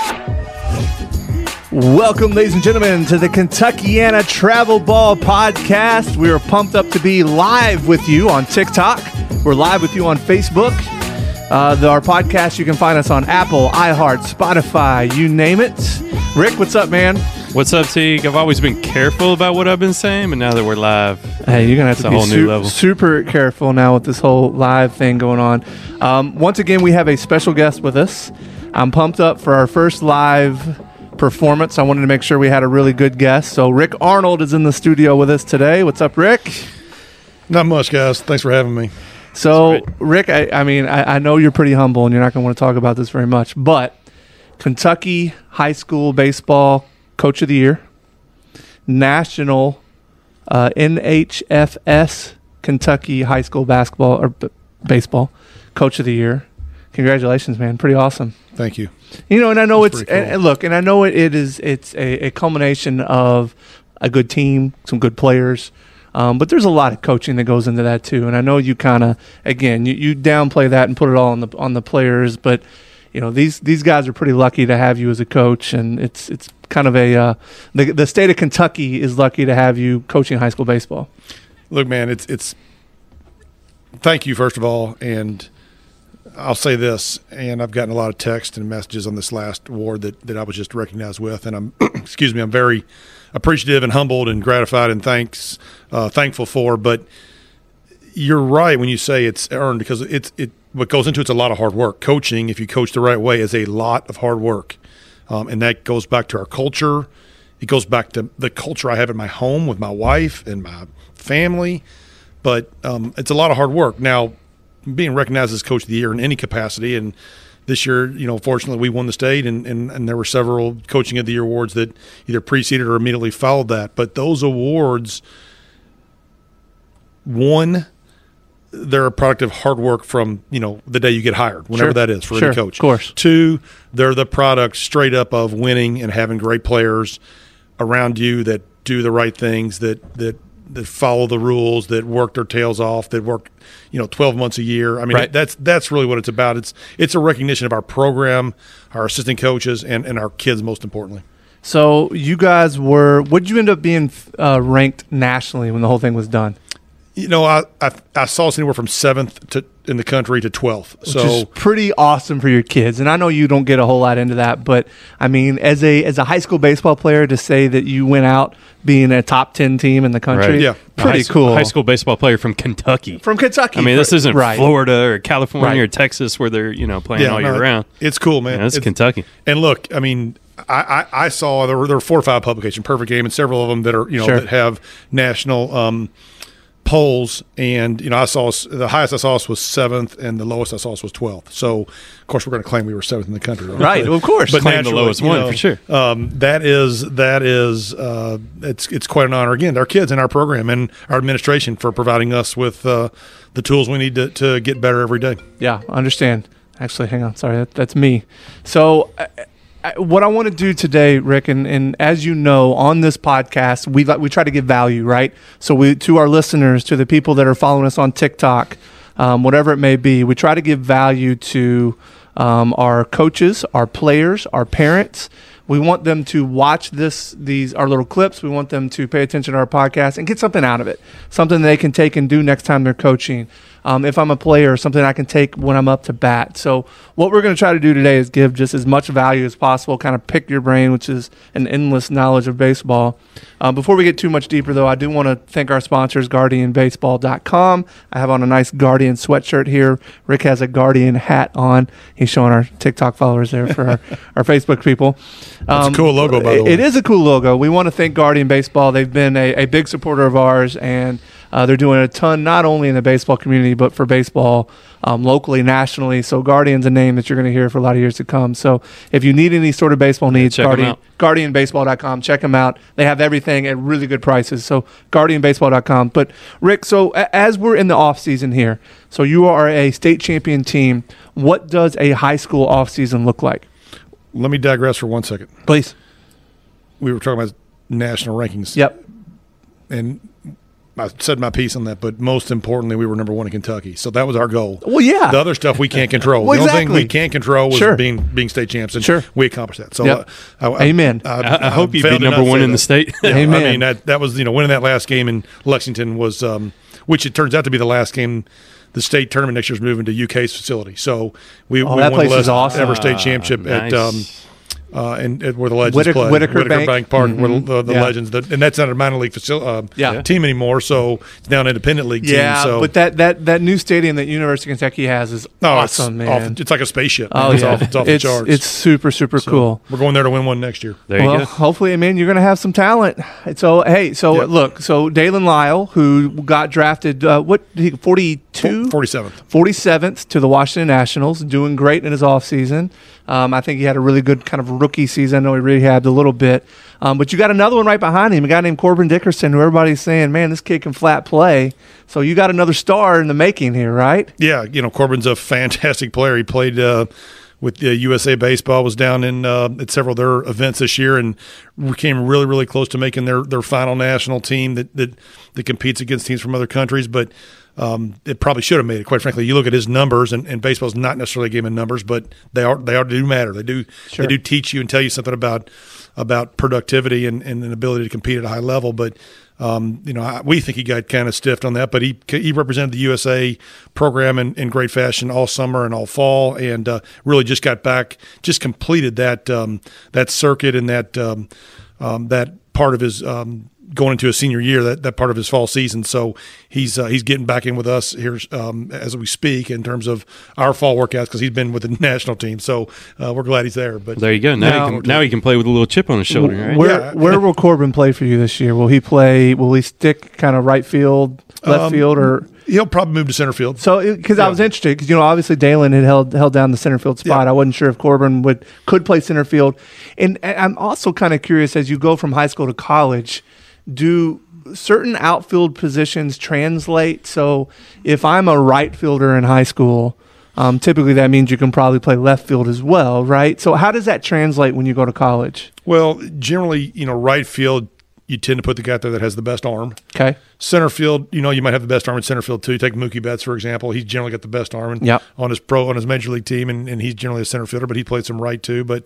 Welcome, ladies and gentlemen, to the Kentuckiana Travel Ball Podcast. We are pumped up to be live with you on TikTok. We're live with you on Facebook. Our podcast, you can find us on Apple, iHeart, Spotify, you name it. Rick, what's up, man? What's up, Teague? I've always been careful about what I've been saying, but now that we're live, hey, you're going to have to be whole new level. Super careful now with this whole live thing going on. Once again, we have a special guest with us. I'm pumped up for our first live performance. I wanted to make sure we had a really good guest. So Rick Arnold is in the studio with us today. What's up, Rick? Not much, guys. Thanks for having me. So, Rick, I know you're pretty humble and you're not going to want to talk about this very much, but Kentucky High School Baseball Coach of the Year, National NHFS Kentucky High School Basketball or Baseball Coach of the Year. Congratulations, man. Pretty awesome. Thank you. You know, and I know That's it's pretty cool. and look, and I know it's a culmination of a good team, some good players, but there's a lot of coaching that goes into that too. And I know you kind of again you downplay that and put it all on the players, but you know these guys are pretty lucky to have you as a coach, and it's kind of a the state of Kentucky is lucky to have you coaching high school baseball. Look, man, it's thank you first of all, and I'll say this, and I've gotten a lot of texts and messages on this last award that I was just recognized with, and I'm excuse me, I'm very appreciative and humbled and gratified and thankful for. But you're right when you say it's earned, because what goes into it's a lot of hard work. Coaching, if you coach the right way, is a lot of hard work, and that goes back to our culture. It goes back to the culture I have in my home with my wife and my family. But it's a lot of hard work. Now, being recognized as Coach of the Year in any capacity, and this year, you know, fortunately we won the state, and there were several Coaching of the Year awards that either preceded or immediately followed that. But those awards, one, they're a product of hard work from, you know, the day you get hired, whenever that is for any coach. Of course. Two, they're the product straight up of winning and having great players around you that do the right things, that follow the rules, that work their tails off, that work, 12 months a year. I mean, right. That's really what it's about. It's a recognition of our program, our assistant coaches, and our kids, most importantly. So you guys would you end up being ranked nationally when the whole thing was done? I saw us anywhere from 7th in the country to 12th. Which is pretty awesome for your kids. And I know you don't get a whole lot into that, but I mean, as a high school baseball player, to say that you went out being a top 10 team in the country, right. Yeah, pretty cool. High school baseball player from Kentucky. I mean, this isn't right. Florida or California right. or Texas where they're playing all year round. It's cool, man. Yeah, it's Kentucky. And look, I mean, I saw there were 4 or 5 publications, Perfect Game, and several of them that are that have national polls, and I saw us, the highest I saw us was 7th, and the lowest I saw us was 12th. So, of course, we're going to claim we were 7th in the country, right? Of course, but claim the lowest one for sure. That is it's quite an honor. Again, our kids and our program and our administration for providing us with the tools we need to get better every day. Yeah, I understand. Actually, hang on, sorry, that's me. So. What I want to do today, Rick, and as you know, on this podcast, we try to give value, right? So to our listeners, to the people that are following us on TikTok, whatever it may be, we try to give value to our coaches, our players, our parents. We want them to watch our little clips. We want them to pay attention to our podcast and get something out of it, something they can take and do next time they're coaching. If I'm a player, something I can take when I'm up to bat. So what we're going to try to do today is give just as much value as possible, kind of pick your brain, which is an endless knowledge of baseball. Before we get too much deeper, though, I do want to thank our sponsors, GuardianBaseball.com. I have on a nice Guardian sweatshirt here. Rick has a Guardian hat on. He's showing our TikTok followers there for our Facebook people. It's a cool logo, by the way. It is a cool logo. We want to thank Guardian Baseball. They've been a big supporter of ours, and they're doing a ton, not only in the baseball community, but for baseball locally, nationally. So Guardian's a name that you're going to hear for a lot of years to come. So if you need any sort of baseball needs, GuardianBaseball.com. Check them out. They have everything at really good prices. So GuardianBaseball.com. But Rick, so as we're in the off season here, so you are a state champion team. What does a high school off season look like? Let me digress for 1 second. Please. We were talking about national rankings. Yep. And I said my piece on that, but most importantly, we were number 1 in Kentucky. So that was our goal. Well, yeah. The other stuff we can't control. Well, the only thing exactly. we can control was Sure. being state champs, and Sure. we accomplished that. So, Yep. Amen. I hope you'd failed be to number not 1 say in the that. state. Yeah, Amen. I mean, that was, winning that last game in Lexington was, which it turns out to be the last game. The state tournament next year is moving to UK's facility. So we that won place the is awesome. ever state championship Nice. at where the Legends play. Whitaker Bank Park, where the Yeah. Legends, and that's not a minor league Yeah. team anymore. So it's now an independent league team. Yeah, So but that new stadium that University of Kentucky has is awesome, man. It's like a spaceship. Oh, Man. It's yeah. off the charts. It's super, super cool. We're going there to win one next year. There you Well, go. hopefully, I mean, you're going to have some talent. So, hey, Yep. look, so Dalen Lyle, who got drafted, 42? 47th. 47th to the Washington Nationals, doing great in his offseason. I think he had a really good kind of rookie season. I know he rehabbed a little bit. But you got another one right behind him, a guy named Corbin Dickerson, who everybody's saying, man, this kid can flat play. So you got another star in the making here, right? Yeah, Corbin's a fantastic player. He played with the USA Baseball, was down in at several of their events this year, and we came really, really close to making their final national team that competes against teams from other countries. But it probably should have made it. Quite frankly, you look at his numbers, and baseball's not necessarily a game of numbers, but they do matter. They do teach you and tell you something about productivity and an ability to compete at a high level. But we think he got kind of stiffed on that, but he represented the USA program in great fashion all summer and all fall, and really just got back, just completed that circuit and that part of his going into his senior year, that part of his fall season. So he's getting back in with us here as we speak in terms of our fall workouts, because he's been with the national team. So we're glad he's there. But There you go. Now he can play with a little chip on his shoulder, right? Where will Corbin play for you this year? Will he stick kind of right field, left field, or he'll probably move to center field. so? Because I was interested, because obviously Dalen had held down the center field spot. Yeah. I wasn't sure if Corbin could play center field, and I'm also kind of curious, as you go from high school to college, do certain outfield positions translate? So if I'm a right fielder in high school, typically that means you can probably play left field as well, right? So how does that translate when you go to college? Well, generally, right field, you tend to put the guy there that has the best arm. Okay. Center field, you might have the best arm in center field too. You take Mookie Betts, for example. He's generally got the best arm on his major league team, and he's generally a center fielder, but he played some right too. But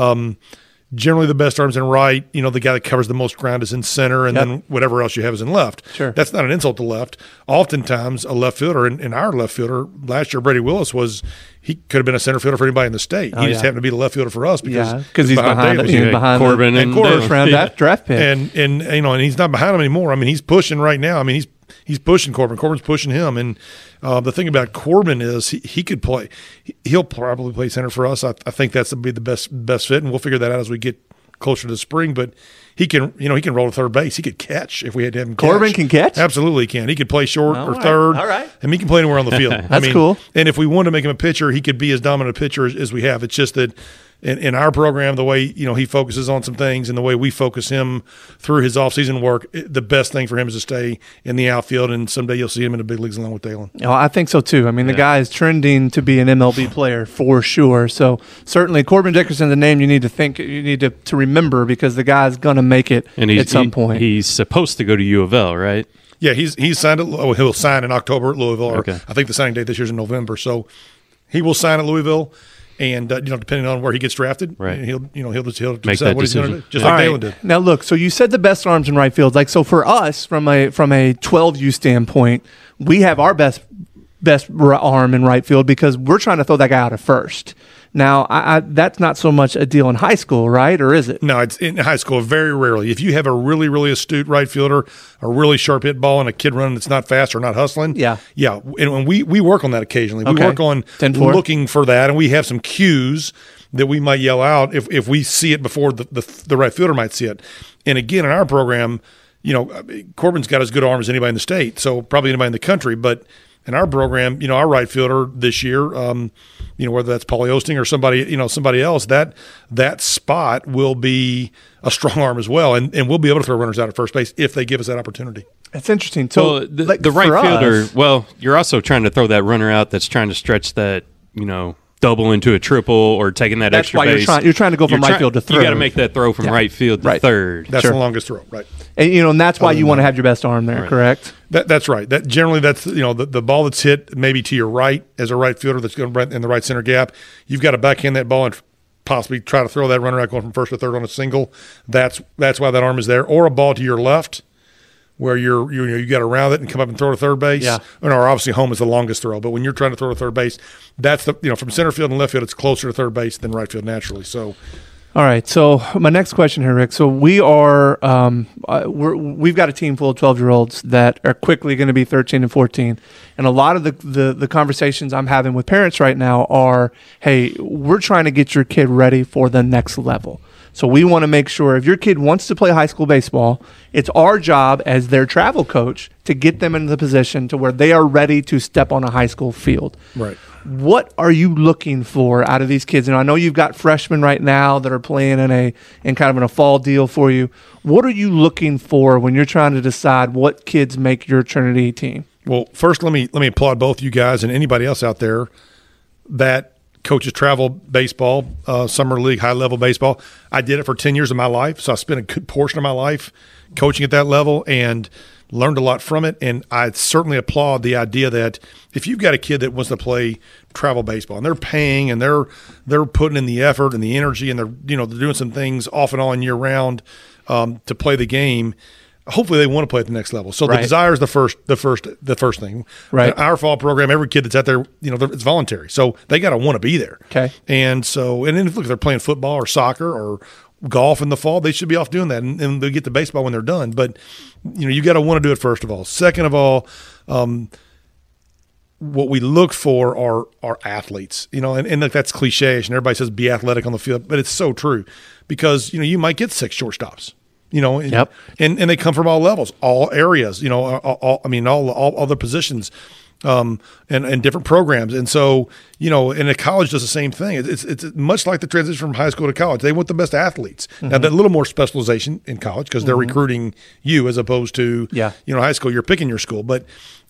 generally the best arm's in right. The guy that covers the most ground is in center, and then whatever else you have is in left. Sure. That's not an insult to left. Oftentimes a left fielder, and our left fielder last year, Brady Willis, he could have been a center fielder for anybody in the state. He just happened to be the left fielder for us because he's behind Davis. Corbin and first round draft pick. and he's not behind him anymore. I mean, he's pushing right now. I mean, he's pushing Corbin. Corbin's pushing him. And the thing about Corbin is he could play. He'll probably play center for us. I think that's be the best fit, and we'll figure that out as we get closer to the spring. But he can roll to third base. He could catch if we had to have him catch. Corbin can catch? Absolutely can. He could play short or right. third. All right. And he can play anywhere on the field. That's cool. And if we wanted to make him a pitcher, he could be as dominant a pitcher as we have. It's just that in our program, the way he focuses on some things and the way we focus him through his offseason work, the best thing for him is to stay in the outfield, and someday you'll see him in the big leagues along with Dalen. I think so too. I mean, the guy is trending to be an MLB player for sure. So certainly Corbin Dickerson's a name you need to remember, because the guy's going to make it at some point. He's supposed to go to U of L, right? Yeah, he's signed. He'll sign in October at Louisville. Okay. I think the signing date this year is in November. So he will sign at Louisville. And depending on where he gets drafted, right. he'll Make decide that what he's going to decision. do, just All like right. Dalen did. Now look, so you said the best arms in right field. So for us, from a 12U standpoint, we have our best arm in right field because we're trying to throw that guy out at first. Now, that's not so much a deal in high school, right? Or is it? No, it's in high school very rarely. If you have a really, really astute right fielder, a really sharp hit ball, and a kid running that's not fast or not hustling, yeah. And we work on that occasionally. We work on 10-4. Looking for that, and we have some cues that we might yell out if we see it before the right fielder might see it. And again, in our program, Corbin's got as good arm as anybody in the state, so probably anybody in the country, but in our program, our right fielder this year, whether that's Paulie Osting or somebody else, that spot will be a strong arm as well, and we'll be able to throw runners out at first base if they give us that opportunity. It's interesting. So the right fielder, you're also trying to throw that runner out that's trying to stretch that, double into a triple or taking that that's extra why base. you're trying to go from right field to third. You got to make that throw from right field to third. That's the longest throw, right? And that's why Other you than want to that. have your best arm there, Right. correct? That's right. That generally, that's the ball that's hit maybe to your right as a right fielder that's going right in the right center gap. You've got to backhand that ball and possibly try to throw that runner out going from first to third on a single. That's why that arm is there. Or a ball to your left, where you got to round it and come up and throw to third base. Yeah. Or obviously home is the longest throw, but when you're trying to throw to third base, that's from center field and left field, it's closer to third base than right field naturally. So. All right. So my next question here, Rick. So we are we've got a team full of 12-year-olds that are quickly going to be 13 and 14, and a lot of the conversations I'm having with parents right now are, hey, we're trying to get your kid ready for the next level. So we want to make sure if your kid wants to play high school baseball, it's our job as their travel coach to get them into the position to where they are ready to step on a high school field. Right. What are you looking for out of these kids? And I know you've got freshmen right now that are playing in kind of in a fall deal for you. What are you looking for when you're trying to decide what kids make your Trinity team? Well, first, let me applaud both you guys and anybody else out there that coaches travel baseball, summer league, high level baseball. I did it for 10 years of my life, so I spent a good portion of my life coaching at that level and learned a lot from it. And I certainly applaud the idea that if you've got a kid that wants to play travel baseball and they're paying and they're putting in the effort and the energy and they're doing some things off and on year round to play the game. Hopefully they want to play at the next level. So Right. the desire is the first thing. Right. In our fall program, every kid that's out there, it's voluntary. So they got to want to be there. Okay. And then if they're playing football or soccer or golf in the fall, they should be off doing that, and they'll get to baseball when they're done. But you got to want to do it first of all. Second of all, what we look for are athletes. And like that's cliche-ish, and everybody says be athletic on the field, but it's so true because you might get 6 shortstops. Yep. And they come from all levels, all areas. All other positions. And different programs. And so, and a college does the same thing. It's much like the transition from high school to college. They want the best athletes. Mm-hmm. Now, that little more specialization in college because they're recruiting you as opposed to, high school, you're picking your school. But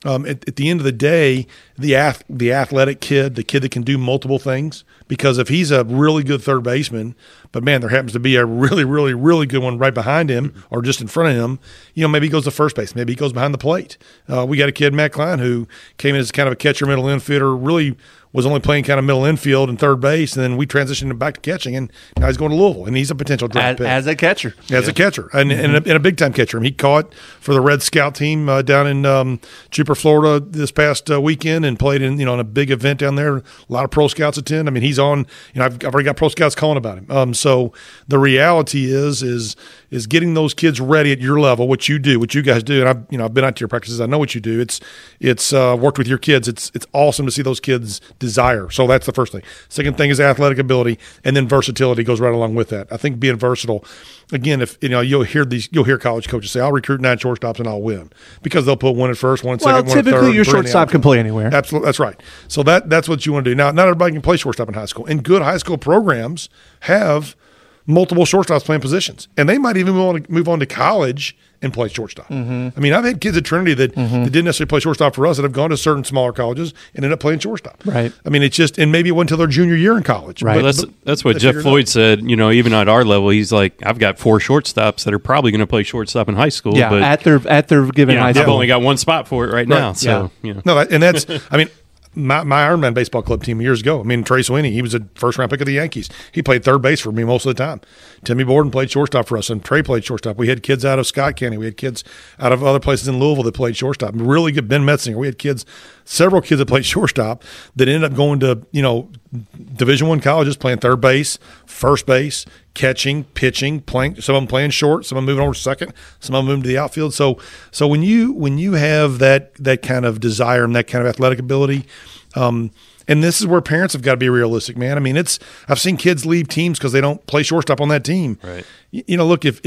at the end of the day, the athletic kid, the kid that can do multiple things, because if he's a really good third baseman, but man, there happens to be a really, really, really good one right behind him or just in front of him, maybe he goes to first base, maybe he goes behind the plate. We got a kid, Matt Klein, who came in as kind of a catcher, middle infielder, really was only playing kind of middle infield and third base, and then we transitioned him back to catching, and now he's going to Louisville, and he's a potential draft pick. As a catcher. As a catcher, and a big-time catcher. And he caught for the Red Scout team down in Jupiter, Florida this past weekend and played in a big event down there. A lot of pro scouts attend. I mean, he's on – I've already got pro scouts calling about him. So the reality is getting those kids ready at your level, what you guys do. And I've been out to your practices. I know what you do. It's worked with your kids. It's awesome to see those kids desire. So that's the first thing. Second thing is athletic ability, and then versatility goes right along with that. I think being versatile. Again, if you'll hear college coaches say, "I'll recruit 9 shortstops and I'll win," because they'll put one at first, one at second, one at third. Well, typically your three in the shortstop can play anywhere. Absolutely, that's right. So that's what you want to do. Now, not everybody can play shortstop in high school, and good high school programs have multiple shortstops playing positions, and they might even move on to college and play shortstop. Mm-hmm. I mean, I've had kids at Trinity that didn't necessarily play shortstop for us that have gone to certain smaller colleges and ended up playing shortstop. Right. I mean, it's just, and maybe it went until their junior year in college. Right. Well, that's what Jeff Floyd said. Even at our level, he's like, I've got 4 shortstops that are probably going to play shortstop in high school. Yeah, but at their given high school. I've only got one spot for it right now. So, No, and that's, I mean, my Ironman baseball club team years ago. I mean, Trey Sweeney, he was a first-round pick of the Yankees. He played third base for me most of the time. Timmy Borden played shortstop for us, and Trey played shortstop. We had kids out of Scott County. We had kids out of other places in Louisville that played shortstop. Really good. Ben Metzinger. We had several kids that played shortstop that ended up going to, Division I colleges playing third base, first base, catching, pitching, playing. Some of them playing short, some of them moving over to second, some of them moving to the outfield. So when you have that kind of desire and that kind of athletic ability, and this is where parents have got to be realistic, man. I mean, I've seen kids leave teams because they don't play shortstop on that team. Right. Look, if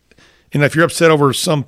you're upset over some,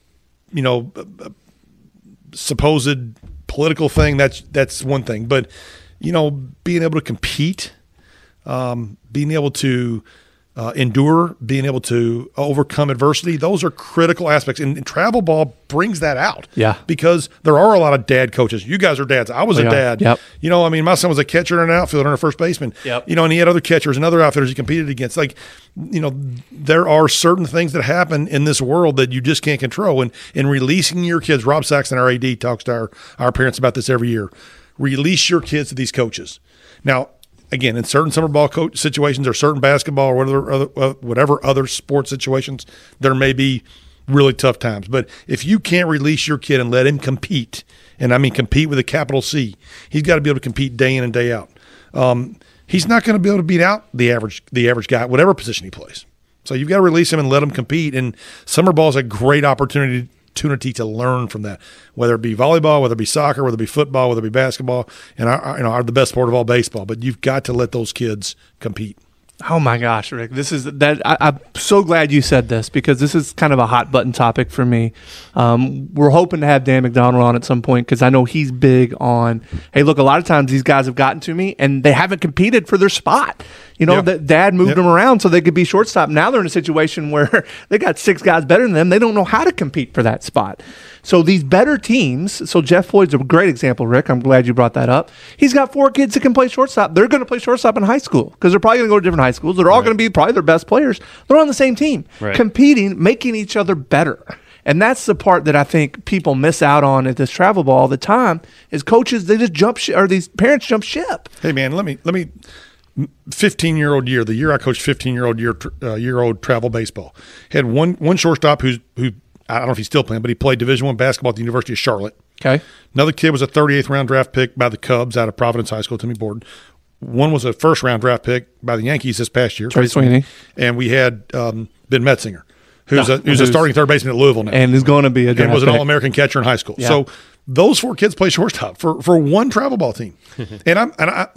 supposed political thing, that's one thing. But being able to compete, being able to endure, being able to overcome adversity. Those are critical aspects, and travel ball brings that out. Yeah, because there are a lot of dad coaches. You guys are dads. I was a dad. Yep. You know, I mean, my son was a catcher and an outfielder and a first baseman. Yep. You know, and he had other catchers and other outfielders he competed against. Like, you know, there are certain things that happen in this world that you just can't control. And in releasing your kids, Rob Saxton, our AD, talks to our parents about this every year. Release your kids to these coaches. Now, again, in certain summer ball coach situations or certain basketball or whatever other sports situations, there may be really tough times. But if you can't release your kid and let him compete, and I mean compete with a capital C, he's got to be able to compete day in and day out. He's not going to be able to beat out the average guy, whatever position he plays. So you've got to release him and let him compete. And summer ball is a great opportunity to learn from that, whether it be volleyball, whether it be soccer, whether it be football, whether it be basketball, and the best sport of all, baseball. But you've got to let those kids compete. Oh my gosh, Rick! I'm so glad you said this, because this is kind of a hot button topic for me. We're hoping to have Dan McDonald on at some point, because I know he's big on, hey, look, a lot of times these guys have gotten to me and they haven't competed for their spot. You know, that dad moved them around so they could be shortstop. Now they're in a situation where they got 6 guys better than them. They don't know how to compete for that spot. So these better teams, so Jeff Floyd's a great example, Rick. I'm glad you brought that up. He's got 4 kids that can play shortstop. They're going to play shortstop in high school because they're probably going to go to different high schools. They're all going to be probably their best players. They're on the same team, competing, making each other better. And that's the part that I think people miss out on at this travel ball all the time is coaches, they just jump ship, or these parents jump ship. Hey, man, let me 15-year-old year, the year I coached 15-year-old travel baseball, had one shortstop who I don't know if he's still playing, but he played Division I basketball at the University of Charlotte. Okay. Another kid was a 38th round draft pick by the Cubs out of Providence High School, Timmy Borden. One was a first round draft pick by the Yankees this past year, Trey Sweeney. And we had Ben Metzinger, who's a starting third baseman at Louisville now, and is going to be a draft and was an pick. All-American catcher in high school. Yeah. So those 4 kids play shortstop for one travel ball team. and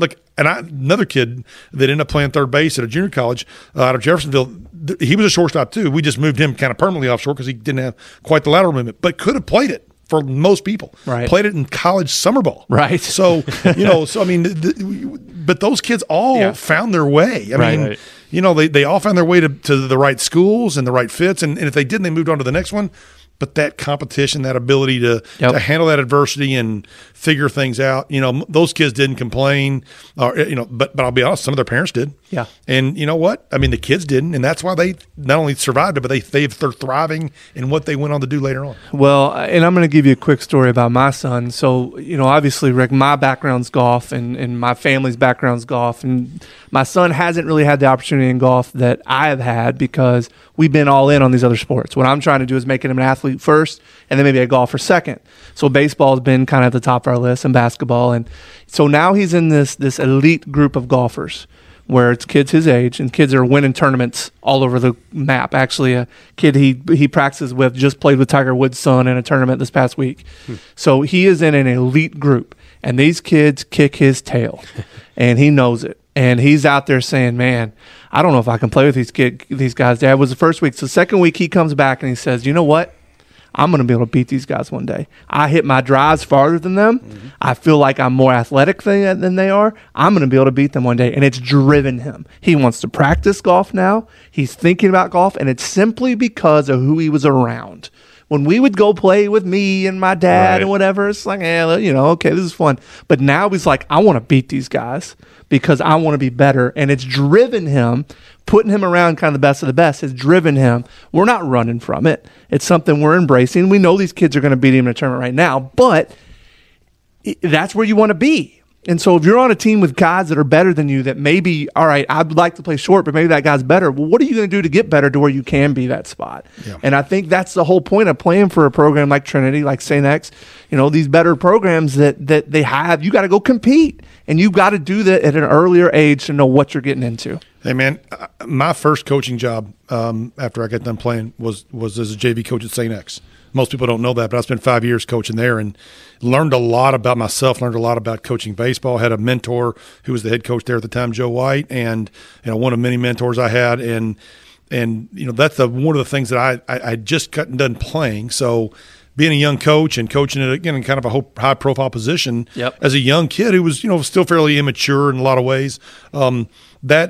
another kid that ended up playing third base at a junior college out of Jeffersonville. He was a shortstop too. We just moved him kind of permanently offshore because he didn't have quite the lateral movement, but could have played it for most people. Right. Played it in college summer ball. Right. So I mean, but those kids all found their way. I mean, you know, they all found their way to the right schools and the right fits, and if they didn't, they moved on to the next one. But that competition, that ability to handle that adversity and figure things out, you know, those kids didn't complain, but I'll be honest, some of their parents did. Yeah. And you know what? I mean, the kids didn't, and that's why they not only survived it, but they're thriving in what they went on to do later on. Well, and I'm going to give you a quick story about my son. So, you know, obviously, Rick, my background's golf, and my family's background's golf, and my son hasn't really had the opportunity in golf that I have had because we've been all in on these other sports. What I'm trying to do is make him an athlete first and then maybe a golfer second. So baseball has been kind of at the top of our list, and basketball. And so now he's in this elite group of golfers where it's kids his age, and kids are winning tournaments all over the map. Actually, a kid he practices with just played with Tiger Woods' son in a tournament this past week. So he is in an elite group, and these kids kick his tail, and he knows it. And he's out there saying, man, I don't know if I can play with these guys. Dad was the first week. So the second week he comes back and he says, you know what? I'm going to be able to beat these guys one day. I hit my drives farther than them. Mm-hmm. I feel like I'm more athletic than they are. I'm going to be able to beat them one day. And it's driven him. He wants to practice golf now. He's thinking about golf, and it's simply because of who he was around. When we would go play with me and my dad and whatever, it's like, okay, this is fun. But now he's like, I want to beat these guys because I want to be better. And it's driven him, putting him around kind of the best of the best has driven him. We're not running from it. It's something we're embracing. We know these kids are going to beat him in a tournament right now, but that's where you want to be. And so if you're on a team with guys that are better than you, that maybe, all right, I'd like to play short, but maybe that guy's better. Well, what are you going to do to get better to where you can be that spot? Yeah. And I think that's the whole point of playing for a program like Trinity, like St. X, these better programs that they have. You got to go compete, and you've got to do that at an earlier age to know what you're getting into. Hey, man, my first coaching job after I got done playing was as a JV coach at St. X. Most people don't know that, but I spent 5 years coaching there and learned a lot about myself, learned a lot about coaching baseball. Had a mentor who was the head coach there at the time, Joe White, and one of many mentors I had. And that's one of the things that I just got done playing. So being a young coach and coaching it again in kind of a high-profile position as a young kid who was still fairly immature in a lot of ways,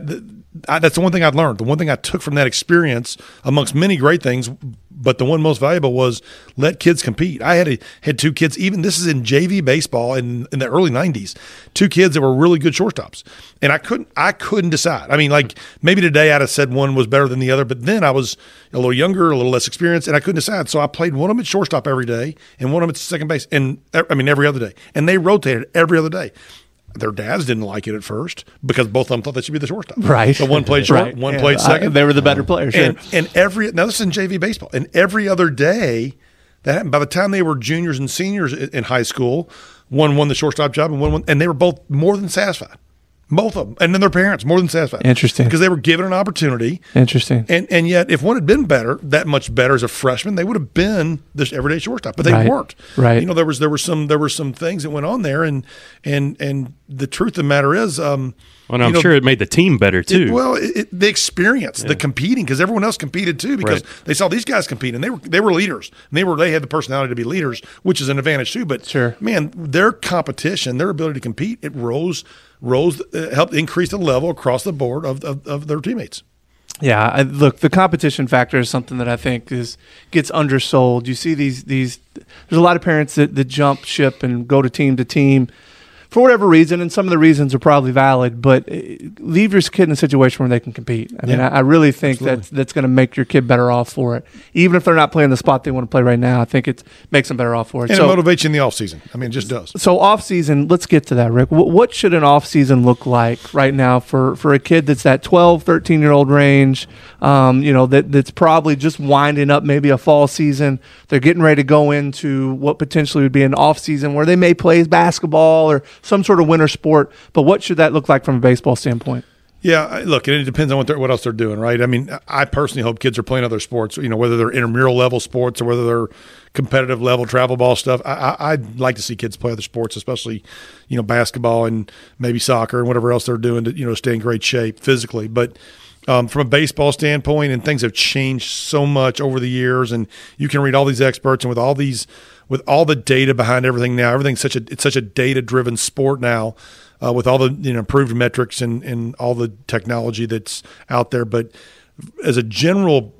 that's the one thing I've learned. The one thing I took from that experience, amongst many great things, but the one most valuable was let kids compete. I had two kids, even this is in JV baseball in the early 90s, two kids that were really good shortstops. And I couldn't decide. I mean, like maybe today I'd have said one was better than the other, but then I was a little younger, a little less experienced, and I couldn't decide. So I played one of them at shortstop every day and one of them at second base, and every other day. And they rotated every other day. Their dads didn't like it at first because both of them thought they should be the shortstop. Right. So one played short, one played second. They were the better players. Sure. And now this is in JV baseball. And every other day that happened, by the time they were juniors and seniors in high school, one won the shortstop job and one won, and they were both more than satisfied. Both of them. And then their parents, more than satisfied. Interesting. Because they were given an opportunity. Interesting. And yet, if one had been better, that much better as a freshman, they would have been this everyday shortstop. But they weren't. Right. You know, there were some things that went on there, and the truth of the matter is, well, I'm sure it made the team better too. The experience, the competing, because everyone else competed too, because they saw these guys compete, and they were leaders, and they had the personality to be leaders, which is an advantage too. But man, their competition, their ability to compete, it helped increase the level across the board of their teammates. Yeah, look, the competition factor is something that I think gets undersold. You see there's a lot of parents that jump ship and go to team for whatever reason, and some of the reasons are probably valid, but leave your kid in a situation where they can compete. I mean, I really think that's going to make your kid better off for it. Even if they're not playing the spot they want to play right now, I think it makes them better off for it. And it motivates you in the offseason. I mean, it just does. So off-season, let's get to that, Rick. What should an off-season look like right now for a kid that's that 12, 13-year-old range, that's probably just winding up maybe a fall season. They're getting ready to go into what potentially would be an off-season where they may play basketball or some sort of winter sport, but what should that look like from a baseball standpoint? Yeah, look, it depends on what else they're doing, right? I mean, I personally hope kids are playing other sports, whether they're intramural level sports or whether they're competitive level travel ball stuff. I'd like to see kids play other sports, especially, basketball and maybe soccer and whatever else they're doing to, stay in great shape physically. But from a baseball standpoint, and things have changed so much over the years, and you can read all these experts, and with all the data behind everything now, it's such a data-driven sport now, with all the improved metrics and all the technology that's out there. But as a general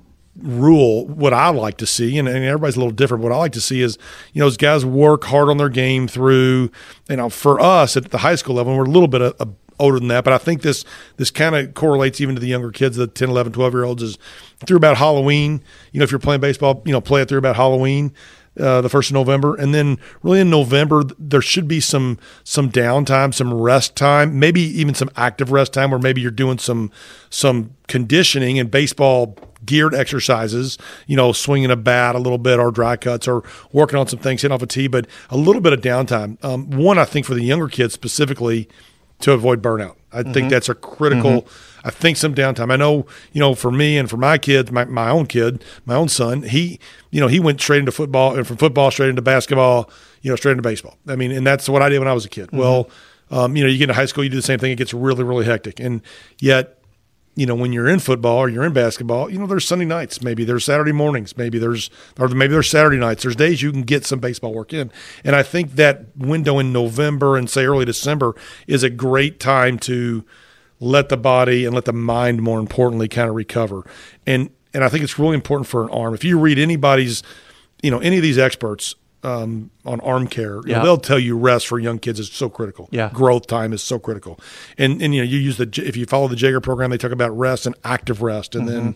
rule, what I like to see, and everybody's a little different, what I like to see is, those guys work hard on their game through, for us at the high school level, and we're a little bit older than that, but I think this kind of correlates even to the younger kids, the 10, 11, 12-year-olds, is through about Halloween. If you're playing baseball, play it through about Halloween, the 1st of November. And then really in November, there should be some downtime, some rest time, maybe even some active rest time where maybe you're doing some conditioning and baseball geared exercises, swinging a bat a little bit or dry cuts or working on some things, hitting off a tee, but a little bit of downtime. One, I think for the younger kids specifically, to avoid burnout. I think that's a critical, I think some downtime. I know, for me and for my kids, my own son, he went straight into football, and from football straight into basketball, straight into baseball. I mean, and that's what I did when I was a kid. Well, you get into high school, you do the same thing. It gets really, really hectic. And yet, when you're in football or you're in basketball, there's Sunday nights, maybe there's Saturday mornings, maybe there's Saturday nights. There's days you can get some baseball work in. And I think that window in November and say early December is a great time to let the body and let the mind, more importantly, kind of recover. And I think it's really important for an arm. If you read anybody's, any of these experts on arm care, they'll tell you rest for young kids is so critical. Yeah. Growth time is so critical. And you use if you follow the Jaeger program, they talk about rest and active rest, and then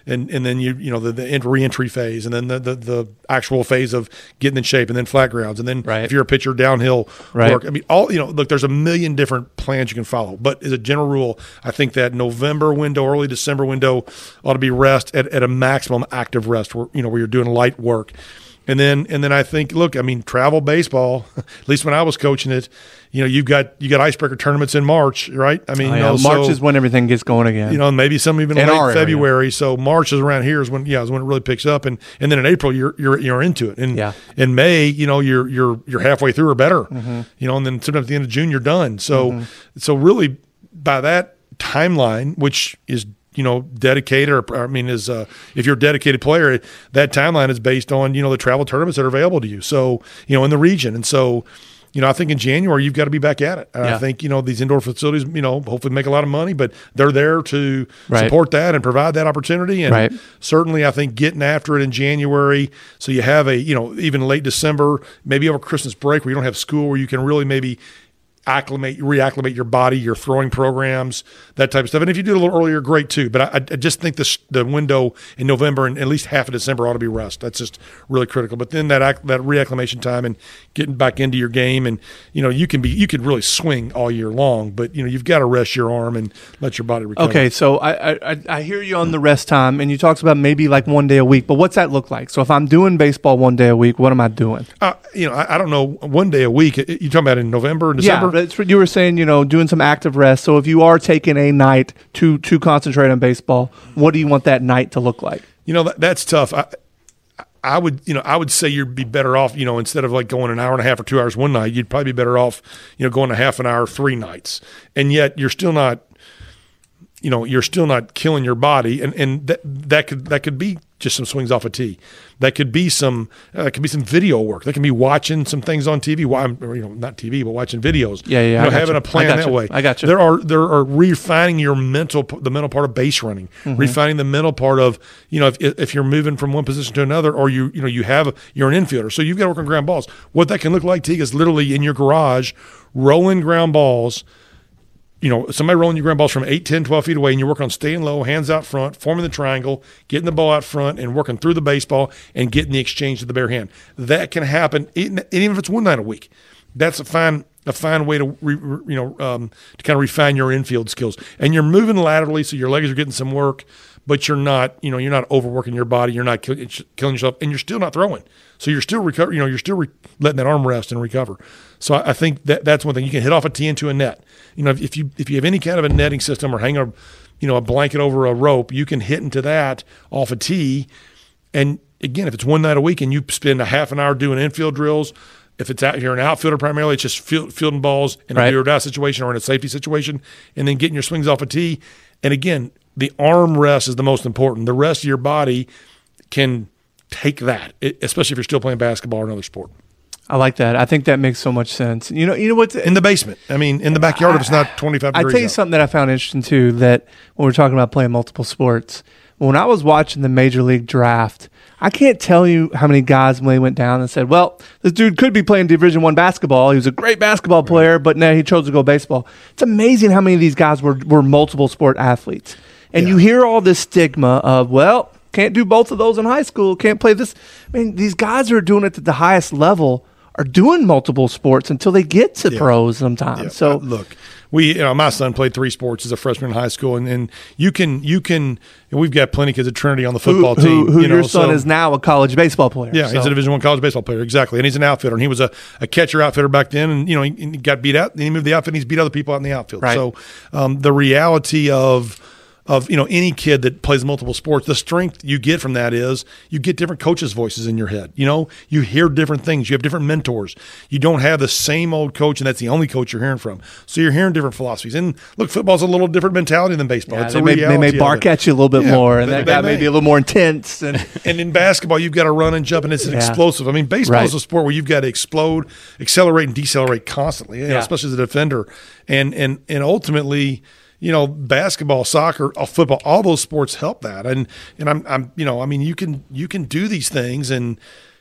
the re-entry phase, and then the actual phase of getting in shape, and then flat grounds, and then if you're a pitcher, downhill work. I mean, look, there's a million different plans you can follow, but as a general rule, I think that November window, early December window ought to be rest at a maximum active rest where you're doing light work. And then I think, look, I mean, travel baseball, at least when I was coaching it, you got icebreaker tournaments in March, right? I mean, March is when everything gets going again. Maybe some even in late February. Area. So March is around here is when it really picks up, and then in April you're into it, and in May you're halfway through or better, and then sometimes at the end of June you're done. So really by that timeline, which is dedicated, if you're a dedicated player, that timeline is based on, the travel tournaments that are available to you. So, in the region. And so, I think in January you've got to be back at it. I think, these indoor facilities, hopefully make a lot of money, but they're there to support that and provide that opportunity. And certainly I think getting after it in January, so you have even late December, maybe over Christmas break where you don't have school, where you can really maybe reacclimate your body, your throwing programs, that type of stuff. And if you do it a little earlier, great too. But I just think the window in November and at least half of December ought to be rest. That's just really critical. But then that reacclimation time and getting back into your game, and you could really swing all year long, but you've got to rest your arm and let your body recover. Okay, so I hear you on the rest time, and you talked about maybe like 1 day a week. But what's that look like? So if I'm doing baseball 1 day a week, what am I doing? I don't know. 1 day a week. You talking about in November and December? Yeah. That's what you were saying, doing some active rest. So if you are taking a night to concentrate on baseball, what do you want that night to look like? That's tough. I would say you'd be better off, instead of like going an hour and a half or 2 hours one night, you'd probably be better off, going a half an hour 3 nights. And yet you're still not killing your body, and that could be just some swings off a tee. That could be some video work. That can be watching some things on TV. Not TV, but watching videos. Yeah. Having a plan that way. I got you. There are refining the mental part of base running, refining the mental part of if you're moving from one position to another, or you're an infielder, so you've got to work on ground balls. What that can look like, Teague, is literally in your garage rolling ground balls. Somebody rolling your ground balls from 8, 10, 12 feet away, and you're working on staying low, hands out front, forming the triangle, getting the ball out front, and working through the baseball and getting the exchange to the bare hand. That can happen, even if it's 1 night a week. That's a fine way to kind of refine your infield skills. And you're moving laterally, so your legs are getting some work, but you're not overworking your body. You're not killing yourself, and you're still not throwing. So you're still recovering. You're still letting that arm rest and recover. So I think that's one thing. You can hit off a tee into a net. If you have any kind of a netting system or hang a blanket over a rope, you can hit into that off a tee. And again, if it's 1 night a week and you spend a half an hour doing infield drills, if you're an outfielder primarily, it's just fielding balls in a do or die situation or in a safety situation, and then getting your swings off a tee. And again, the arm rest is the most important. The rest of your body can take that, especially if you're still playing basketball or another sport. I like that. I think that makes so much sense. You know what's in the basement? I mean, in the backyard if it's not 25 degrees. I tell you something that I found interesting too. That when we're talking about playing multiple sports, when I was watching the Major League Draft, I can't tell you how many guys when they went down and said, "Well, this dude could be playing Division I basketball. He was a great basketball player, but now he chose to go baseball." It's amazing how many of these guys were multiple sport athletes, and you hear all this stigma of, "Well, can't do both of those in high school. Can't play this." I mean, these guys are doing it at the highest level, are doing multiple sports until they get to pros sometimes. Yeah. So look, my son played 3 sports as a freshman in high school, and you can, and we've got plenty of kids at Trinity on the football team. Your son is now a college baseball player. Yeah, he's a Division I college baseball player, exactly, and he's an outfielder, and he was a catcher outfielder back then, and he got beat out, and he moved the outfield, and he's beat other people out in the outfield. Right. So the reality of any kid that plays multiple sports, the strength you get from that is you get different coaches' voices in your head. You hear different things. You have different mentors. You don't have the same old coach, and that's the only coach you're hearing from. So you're hearing different philosophies. And look, football's a little different mentality than baseball. Yeah, they may bark at you a little bit more, and that guy may be a little more intense. And in basketball, you've got to run and jump, and it's explosive. I mean, baseball is a sport where you've got to explode, accelerate, and decelerate constantly, especially as a defender. And ultimately, basketball, soccer, football, all those sports help that. And you can do these things. And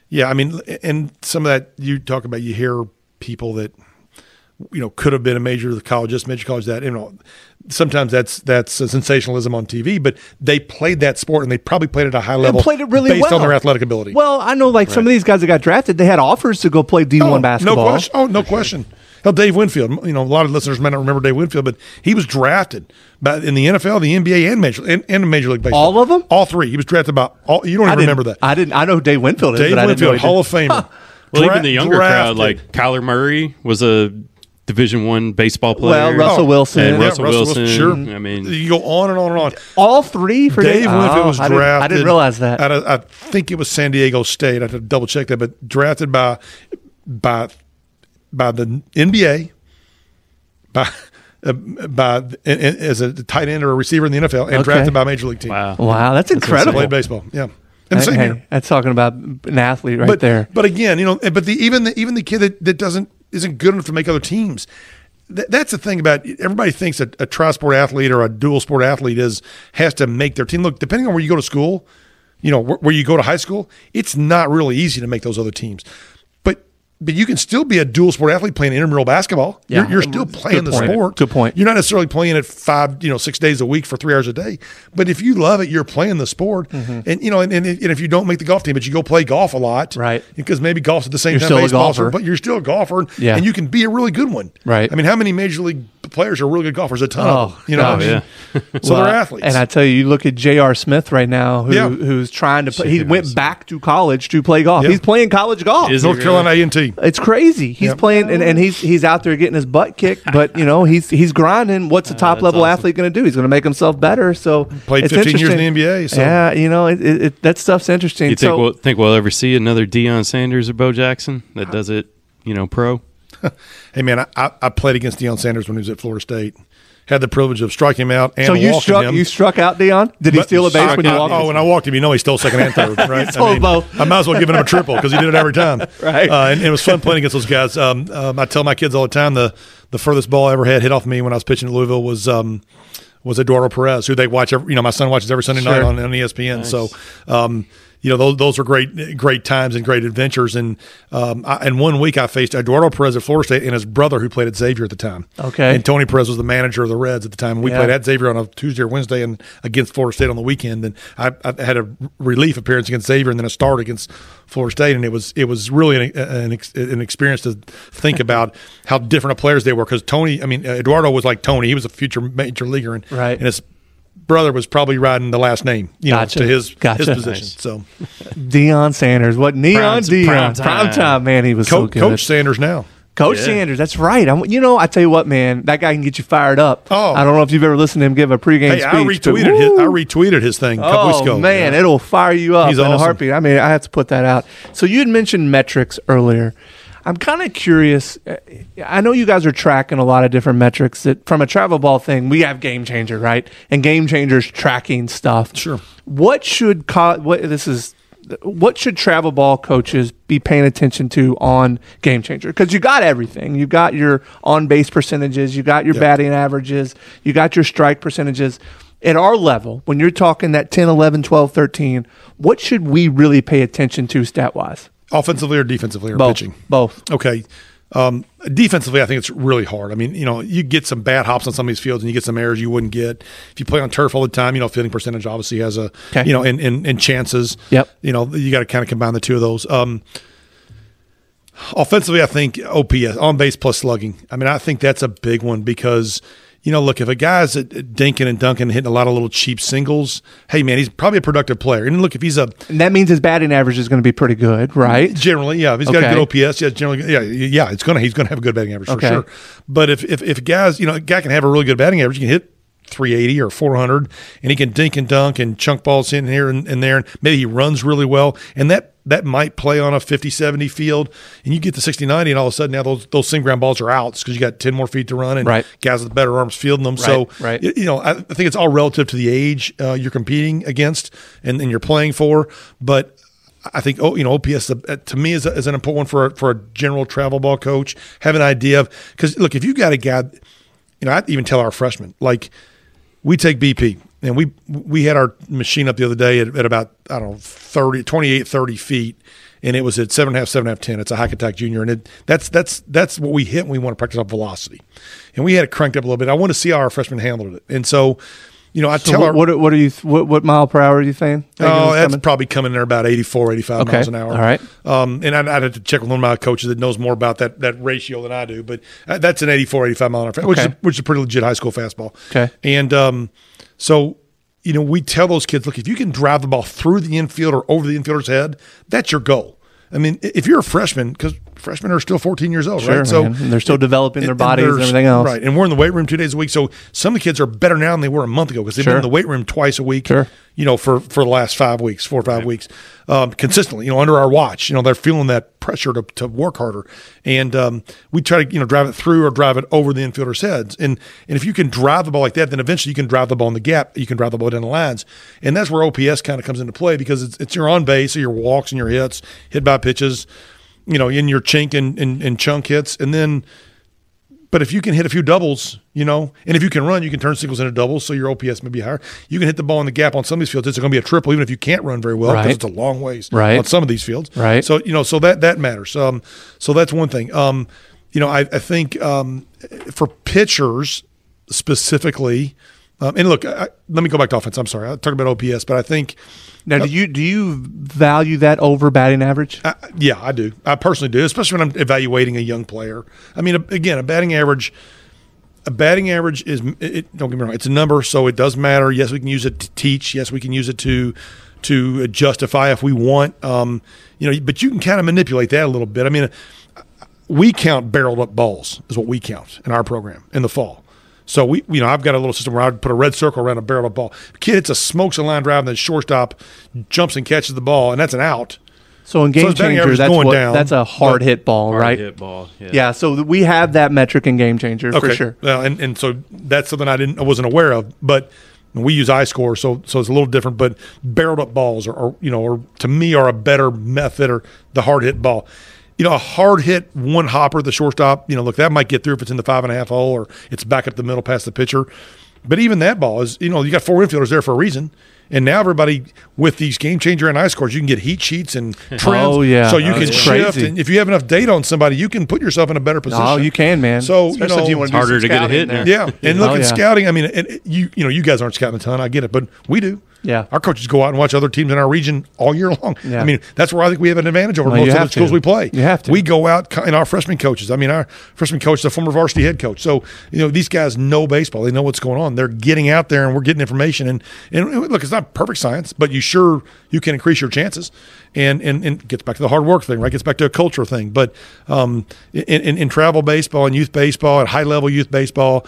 and some of that you talk about, you hear people that, could have been a major college, this major college, that, sometimes that's a sensationalism on TV, but they played that sport and they probably played at a high level, played it really based on their athletic ability. Well, I know some of these guys that got drafted, they had offers to go play D1 basketball. No question. Hell, Dave Winfield, a lot of listeners might not remember Dave Winfield, but he was drafted in the NFL, the NBA, and Major League Baseball. All of them? All 3. He was drafted by all. You don't even remember that. I didn't. I know who Dave Winfield is. Dave Winfield, Hall of Famer. Well, even the younger crowd, like Kyler Murray, was a Division I baseball player. Well, Russell Wilson. And Russell Wilson. Sure. I mean, you go on and on and on. All 3 for Dave Winfield was drafted. I didn't realize that. I think it was San Diego State. I have to double check that, but drafted by the NBA. As a tight end or a receiver in the NFL, and drafted by a major league team. Wow, that's incredible. Played baseball, yeah. And that's talking about an athlete there. But again, but even the kid that doesn't isn't good enough to make other teams. That's the thing about everybody thinks a tri-sport athlete or a dual sport athlete has to make their team. Look, depending on where you go to school, where you go to high school, it's not really easy to make those other teams. But you can still be a dual sport athlete playing intramural basketball. Yeah. You're still playing the sport. Good point. You're not necessarily playing it 6 days a week for 3 hours a day. But if you love it, you're playing the sport. And and if you don't make the golf team, but you go play golf a lot, right? Because maybe golf's at the same you're time still baseball, a golfer. but you're still a golfer, yeah. And you can be a really good one, right? I mean, how many major league players are really good golfers? A ton of them. So well, they're athletes. And I tell you look at J.R. Smith right now, who's trying to play. He went back to college to play golf. Yeah. He's playing college golf. North Carolina A&T. It's crazy. He's playing, and he's out there getting his butt kicked. But he's grinding. What's a top level athlete going to do? He's going to make himself better. So played 15 years in the NBA. So. Yeah, that stuff's interesting. You think we'll ever see another Deion Sanders or Bo Jackson that does it? Pro. Hey man, I played against Deion Sanders when he was at Florida State. Had the privilege of striking him out and walking him. You struck out Deion? Did he steal a base when you walked him? Oh, when I walked him, he stole second and third. Right? Both. I might as well give him a triple because he did it every time. Right. And it was fun playing against those guys. I tell my kids all the time the furthest ball I ever had hit off me when I was pitching at Louisville was Eduardo Perez, who they watch. My son watches every Sunday night on ESPN. Nice. So. Those are great times and great adventures. And in 1 week, I faced Eduardo Perez at Florida State and his brother, who played at Xavier at the time. Okay. And Tony Perez was the manager of the Reds at the time. And we played at Xavier on a Tuesday or Wednesday and against Florida State on the weekend. And I had a relief appearance against Xavier and then a start against Florida State. And it was really an experience to think about how different of players they were. Because Eduardo was like Tony. He was a future major leaguer. And his brother was probably riding the last name, to his position. Nice. So, Deion Sanders, what neon Deion prime time, man, he was so good. Coach Sanders now. Coach Sanders, that's right. I tell you what, man, that guy can get you fired up. Oh, I don't know if you've ever listened to him give a pregame speech. I retweeted his thing a couple weeks ago. Oh man, it'll fire you up in a heartbeat. I mean, I have to put that out. So you had mentioned metrics earlier. I'm kind of curious. I know you guys are tracking a lot of different metrics. That from a travel ball thing, we have Game Changer, right? And Game Changer's tracking stuff. Sure. What should travel ball coaches be paying attention to on Game Changer? Because you got everything. You got your on base percentages. You got your batting averages. You got your strike percentages. At our level, when you're talking that 10, 11, 12, 13, what should we really pay attention to stat wise? Offensively or defensively or both, pitching? Both. Okay. Defensively, I think it's really hard. I mean, you get some bad hops on some of these fields and you get some errors you wouldn't get. If you play on turf all the time, fielding percentage obviously has and chances. Yep. You got to kind of combine the two of those. Offensively, I think OPS, on base plus slugging. I mean, I think that's a big one because – look, if a guy's dinking and dunking, hitting a lot of little cheap singles, hey, man, he's probably a productive player. And look, if he's and that means his batting average is going to be pretty good, right? Generally, yeah. If he's got a good OPS, he's going to have a good batting average for sure. But if a guy's, a guy can have a really good batting average, he can hit 380 or 400, and he can dink and dunk and chunk balls in here and there, and maybe he runs really well, and that might play on a 50-70 field, and you get to 60-90, and all of a sudden now those sing ground balls are outs because you got 10 more feet to run, and guys with better arms fielding them. I think it's all relative to the age you're competing against and you're playing for, but I think OPS to me is an important one for a general travel ball coach. Have an idea of, because look, if you got a guy, I even tell our freshmen, like, we take BP, and we had our machine up the other day at about 28, 30 feet, and it was at 7.5, 10. It's a high contact junior, and that's what we hit when we want to practice our velocity, and we had it cranked up a little bit. I want to see how our freshmen handled it, and so. What mile per hour are you saying? That's probably coming there about 84, 85 miles an hour. All right. And I'd have to check with one of my coaches that knows more about that ratio than I do. But that's an 84, 85 mile an hour, which is a pretty legit high school fastball. Okay. And so, we tell those kids, look, if you can drive the ball through the infield or over the infielder's head, that's your goal. I mean, if you're a freshman, because freshmen are still 14 years old, right? So and they're still developing their bodies and everything else. Right. And we're in the weight room 2 days a week. So some of the kids are better now than they were a month ago because they've been in the weight room twice a week, for the last 5 weeks, 4 or 5 weeks, consistently, under our watch. They're feeling that pressure to work harder. And we try to, drive it through or drive it over the infielder's heads. And if you can drive the ball like that, then eventually you can drive the ball in the gap. You can drive the ball down the lines. And that's where OPS kind of comes into play because it's your on base, or your walks and your hits, hit by pitches. in your chink and chunk hits, and then. But if you can hit a few doubles, and if you can run, you can turn singles into doubles, so your OPS may be higher. You can hit the ball in the gap on some of these fields. It's going to be a triple, even if you can't run very well, because it's a long ways on some of these fields. Right. So so that matters. So that's one thing. I think for pitchers specifically, and look, let me go back to offense. I'm sorry, I talked about OPS, but I think now do you value that over batting average? Yeah, I do. I personally do, especially when I'm evaluating a young player. I mean, again, a batting average is don't get me wrong, it's a number, so it does matter. Yes, we can use it to teach. Yes, we can use it to justify if we want. But you can kind of manipulate that a little bit. I mean, we count barreled up balls is what we count in our program in the fall. So I've got a little system where I'd put a red circle around a barreled up ball. The kid hits a smokes a line drive, and then shortstop jumps and catches the ball, and that's an out. So in Game Changer, that's a hard hit ball, right? Hard hit ball, yeah. Yeah, so we have that metric in Game Changer for sure. Well, and so that's something I wasn't aware of, but we use iScore, so it's a little different. But barreled up balls are to me are a better method, or the hard hit ball. A hard hit one hopper, the shortstop, look, that might get through if it's in the 5.5 hole or it's back up the middle past the pitcher. But even that ball is, you got 4 infielders there for a reason. And now everybody, with these Game Changer and iScores, you can get heat sheets and trends. Oh, yeah. So you can shift. And if you have enough data on somebody, you can put yourself in a better position. Oh, you can, man. So, especially if you want it's harder to get a hit there. Yeah. And look at scouting. I mean, you guys aren't scouting a ton. I get it. But we do. Yeah. Our coaches go out and watch other teams in our region all year long. Yeah. I mean, that's where I think we have an advantage over most other schools we play. You have to. We go out, and our freshman coaches. I mean, our freshman coach is a former varsity head coach. So, these guys know baseball. They know what's going on. They're getting out there, and we're getting information. And look, it's not perfect science, but you can increase your chances. And it gets back to the hard work thing, right? It gets back to a culture thing. But in travel baseball and youth baseball and high-level youth baseball,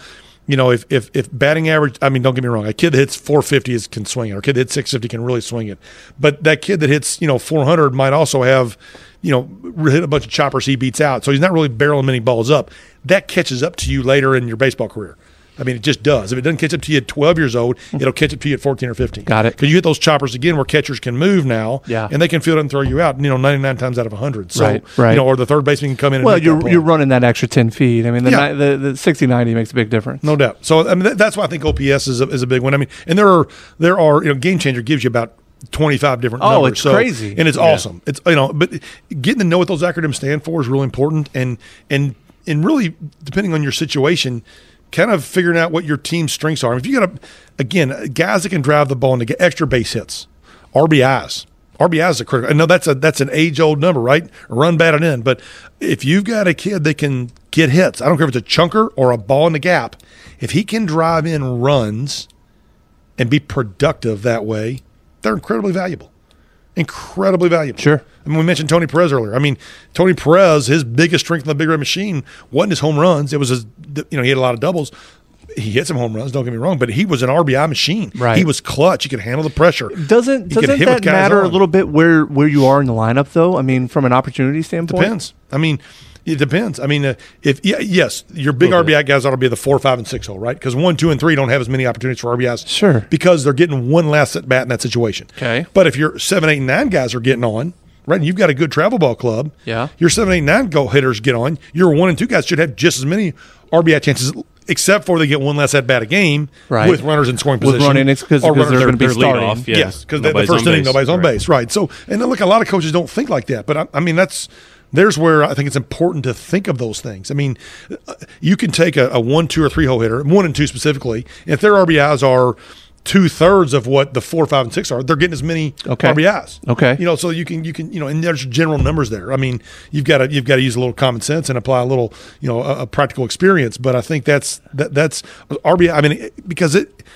if batting average, I mean, don't get me wrong, a kid that hits 450 can swing it, or a kid that hits 650 can really swing it. But that kid that hits, 400 might also have, hit a bunch of choppers he beats out. So he's not really barreling many balls up. That catches up to you later in your baseball career. I mean, it just does. If it doesn't catch up to you at 12 years old, it'll catch up to you at 14 or 15. Got it. Because you hit those choppers again where catchers can move now, and they can field it and throw you out, 99 times out of 100. So, right. Or the third baseman can come in and make that play. You're running that extra 10 feet. I mean, the 60-90 makes a big difference. No doubt. So, I mean, that's why I think OPS is a big one. I mean, and there are Game Changer gives you about 25 different numbers. Oh, it's crazy. And it's awesome. It's, but getting to know what those acronyms stand for is really important. And really, depending on your situation, kind of figuring out what your team's strengths are. If you got guys that can drive the ball and to get extra base hits, RBIs are critical. I know that's an age-old number, right? Run batted in. But if you've got a kid that can get hits, I don't care if it's a chunker or a ball in the gap, if he can drive in runs and be productive that way, they're incredibly valuable. Incredibly valuable. Sure. I mean, we mentioned Tony Perez earlier. I mean, Tony Perez, his biggest strength in the Big Red Machine wasn't his home runs. It was he had a lot of doubles. He hit some home runs, don't get me wrong, but he was an RBI machine. Right. He was clutch. He could handle the pressure. Doesn't that matter a little bit where you are in the lineup, though? I mean, from an opportunity standpoint? Depends. I mean, it depends. I mean, yes, your big RBI guys ought to be the 4, 5, and 6 hole, right? Because 1, 2, and 3 don't have as many opportunities for RBIs. Sure. Because they're getting one last at bat in that situation. Okay. But if your 7, 8, and 9 guys are getting on, right, and you've got a good travel ball club, your 7, 8, and 9 goal hitters get on, your 1 and 2 guys should have just as many RBI chances, except for they get one less at bat a game with runners in scoring position. With running, because they're going to be starting. Off, yes, because the first inning, nobody's on base. Right. So, and look, a lot of coaches don't think like that. But, I mean, there's where I think it's important to think of those things. I mean, you can take a 1, 2, or 3 hole hitter, 1 and 2 specifically, and if their RBIs are 2/3 of what the 4, 5, and 6 are, they're getting as many RBIs. Okay. So you can, and there's general numbers there. I mean, you've got to use a little common sense and apply a little, a practical experience. But I think that's RBI. I mean, because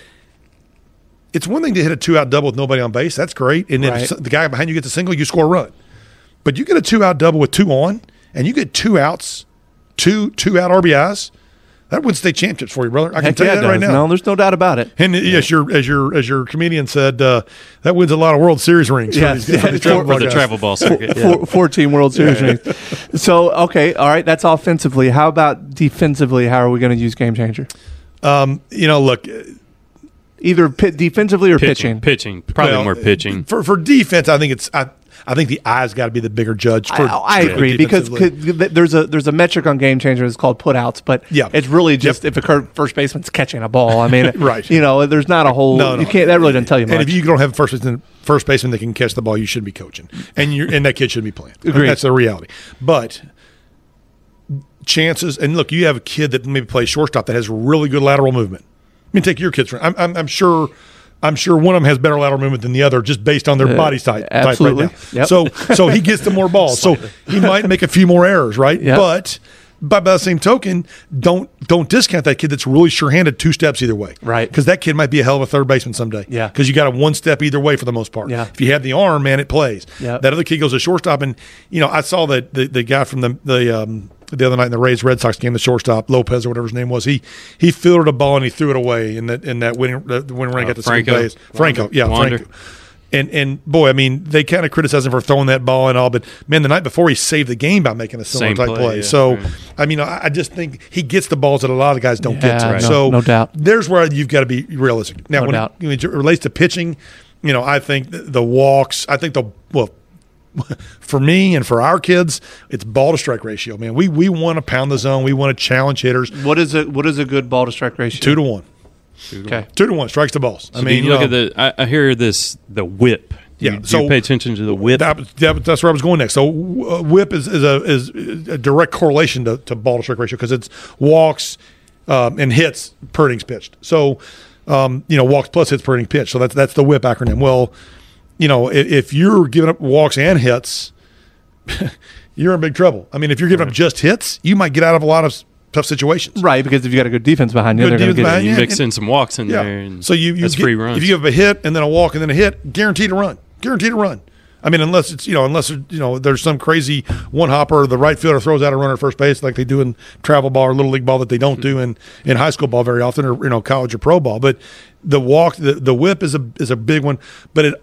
it's one thing to hit a 2-out double with nobody on base. That's great. And if the guy behind you gets a single, you score a run. But you get a 2-out double with 2 on, and you get 2 outs, 2-out RBIs. That wins state championships for you, brother. I can tell you that right now. No, there's no doubt about it. And as your comedian said, that wins a lot of World Series rings. For the travel ball circuit. 14 World Series rings. So, okay, all right, that's offensively. How about defensively? How are we going to use Game Changer? Look, either defensively or pitching. Pitching, probably Well, more pitching. For defense, I think I think the eye's got to be the bigger judge. I agree because there's a metric on Game Changer that's called putouts, but Yeah. it's really just if a first baseman's catching a ball. I mean, Right. there's not a whole. No. You can't. That really doesn't tell you much. And if you don't have a first baseman that can catch the ball, you shouldn't be coaching, and that kid shouldn't be playing. Agreed. That's the reality. But chances, and look, you have a kid that maybe plays shortstop that has really good lateral movement. I mean, take your kids. I'm sure one of them has better lateral movement than the other, just based on their body type absolutely. right now. Yep. So he gets the more balls. So he might make a few more errors, right? Yep. But by the same token, don't discount that kid that's really sure-handed 2 steps either way, Right. Because that kid might be a hell of a third baseman someday. Yeah. Because you got a 1 step either way for the most part. Yeah. If you have the arm, man, it plays. Yep. That other kid goes to shortstop, and I saw that the guy from the other night in the Rays Red Sox game, the shortstop Lopez or whatever his name was, he fielded a ball and he threw it away in that winning run got to second base. Franco. And boy, I mean, they kind of criticize him for throwing that ball and all, but man, the night before he saved the game by making a similar type play. Yeah, so, right. I mean, I just think he gets the balls that a lot of the guys don't get to. Yeah, So, no doubt. there's where you've got to be realistic. Now, when it relates to pitching, I think the walks. I think for me and for our kids, it's ball to strike ratio. Man, we want to pound the zone. We want to challenge hitters. What is a good ball to strike ratio? 2-1. Okay. 2-1 strikes to balls. So I mean, you look at I hear the whip. Do you pay attention to the whip? That's where I was going next. So whip is a direct correlation to ball to strike ratio because it's walks and hits per innings pitched. So walks plus hits per inning pitched. So that's the whip acronym. Well, if you're giving up walks and hits, you're in big trouble. I mean, if you're giving up just hits, you might get out of a lot of tough situations. Right, because if you got a good defense behind you, Good they're going to defense get behind it. You mix in some walks in there. And so that's free runs. If you have a hit and then a walk and then a hit, guaranteed to run. Guaranteed to run. I mean, unless there's some crazy one hopper, the right fielder throws out a runner at first base like they do in travel ball or little league ball that they don't do in high school ball very often, or college or pro ball. But the walk, the whip is a big one. But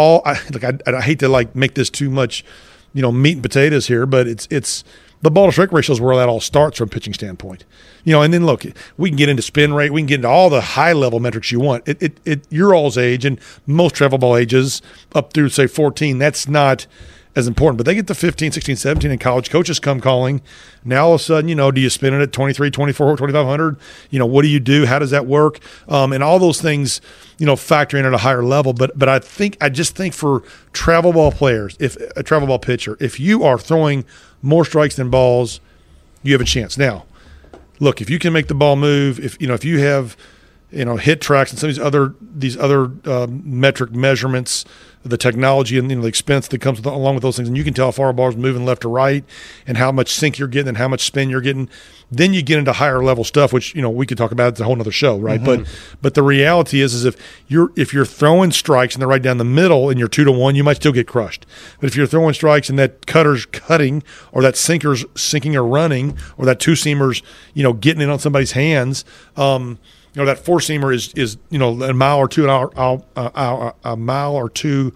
I hate to make this too much, meat and potatoes here, but it's the ball to strike ratio is where that all starts from a pitching standpoint. And then look, we can get into spin rate, we can get into all the high level metrics you want. Your all's age and most travel ball ages up through say 14, that's not as important. But they get to 15, 16, 17 and college coaches come calling. Now all of a sudden, do you spin it at 23, 24, 2,500? What do you do? How does that work? And all those things, factor in at a higher level. But I just think for travel ball players, if a travel ball pitcher, if you are throwing more strikes than balls, you have a chance. Now, look, if you can make the ball move, if you have hit tracks and some of these other metric measurements, the technology and the expense that comes along with those things, and you can tell how far a ball is moving left to right and how much sink you're getting and how much spin you're getting, then you get into higher level stuff, which we could talk about. It's a whole nother show, right? Mm-hmm. But the reality is if you're throwing strikes and they're right down the middle and you're 2-1, you might still get crushed. But if you're throwing strikes and that cutter's cutting or that sinker's sinking or running or that 2-seamer's getting in on somebody's hands, that 4-seamer is a mile or two a mile or two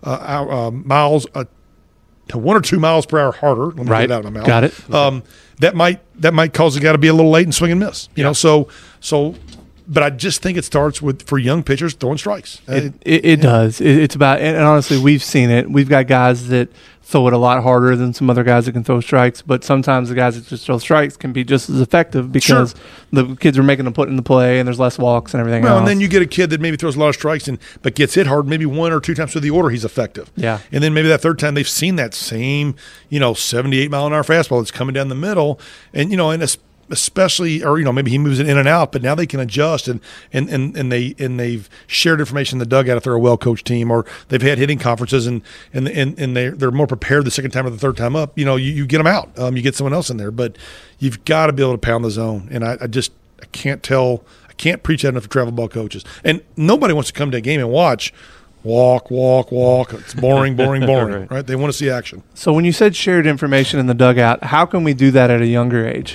miles to 1 or 2 miles per hour harder. Let me get it out of my mouth. Got it. That might cause the guy to be a little late and swing and miss. So. But I just think it starts for young pitchers throwing strikes. It does. It's about, and honestly, we've seen it. We've got guys that throw it a lot harder than some other guys that can throw strikes, but sometimes the guys that just throw strikes can be just as effective because the kids are making them put into play and there's less walks and everything else. And then you get a kid that maybe throws a lot of strikes but gets hit hard maybe 1 or 2 times through the order, he's effective. Yeah. And then maybe that third time they've seen that same, 78 mile an hour fastball that's coming down the middle and especially, or maybe he moves it in and out, but now they can adjust and they've shared information in the dugout if they're a well-coached team, or they've had hitting conferences and they're more prepared the second time or the third time up. You get them out, you get someone else in there, but you've got to be able to pound the zone. And I can't preach that enough to travel ball coaches, and nobody wants to come to a game and watch. Walk. It's boring, right? They want to see action. So when you said shared information in the dugout, how can we do that at a younger age?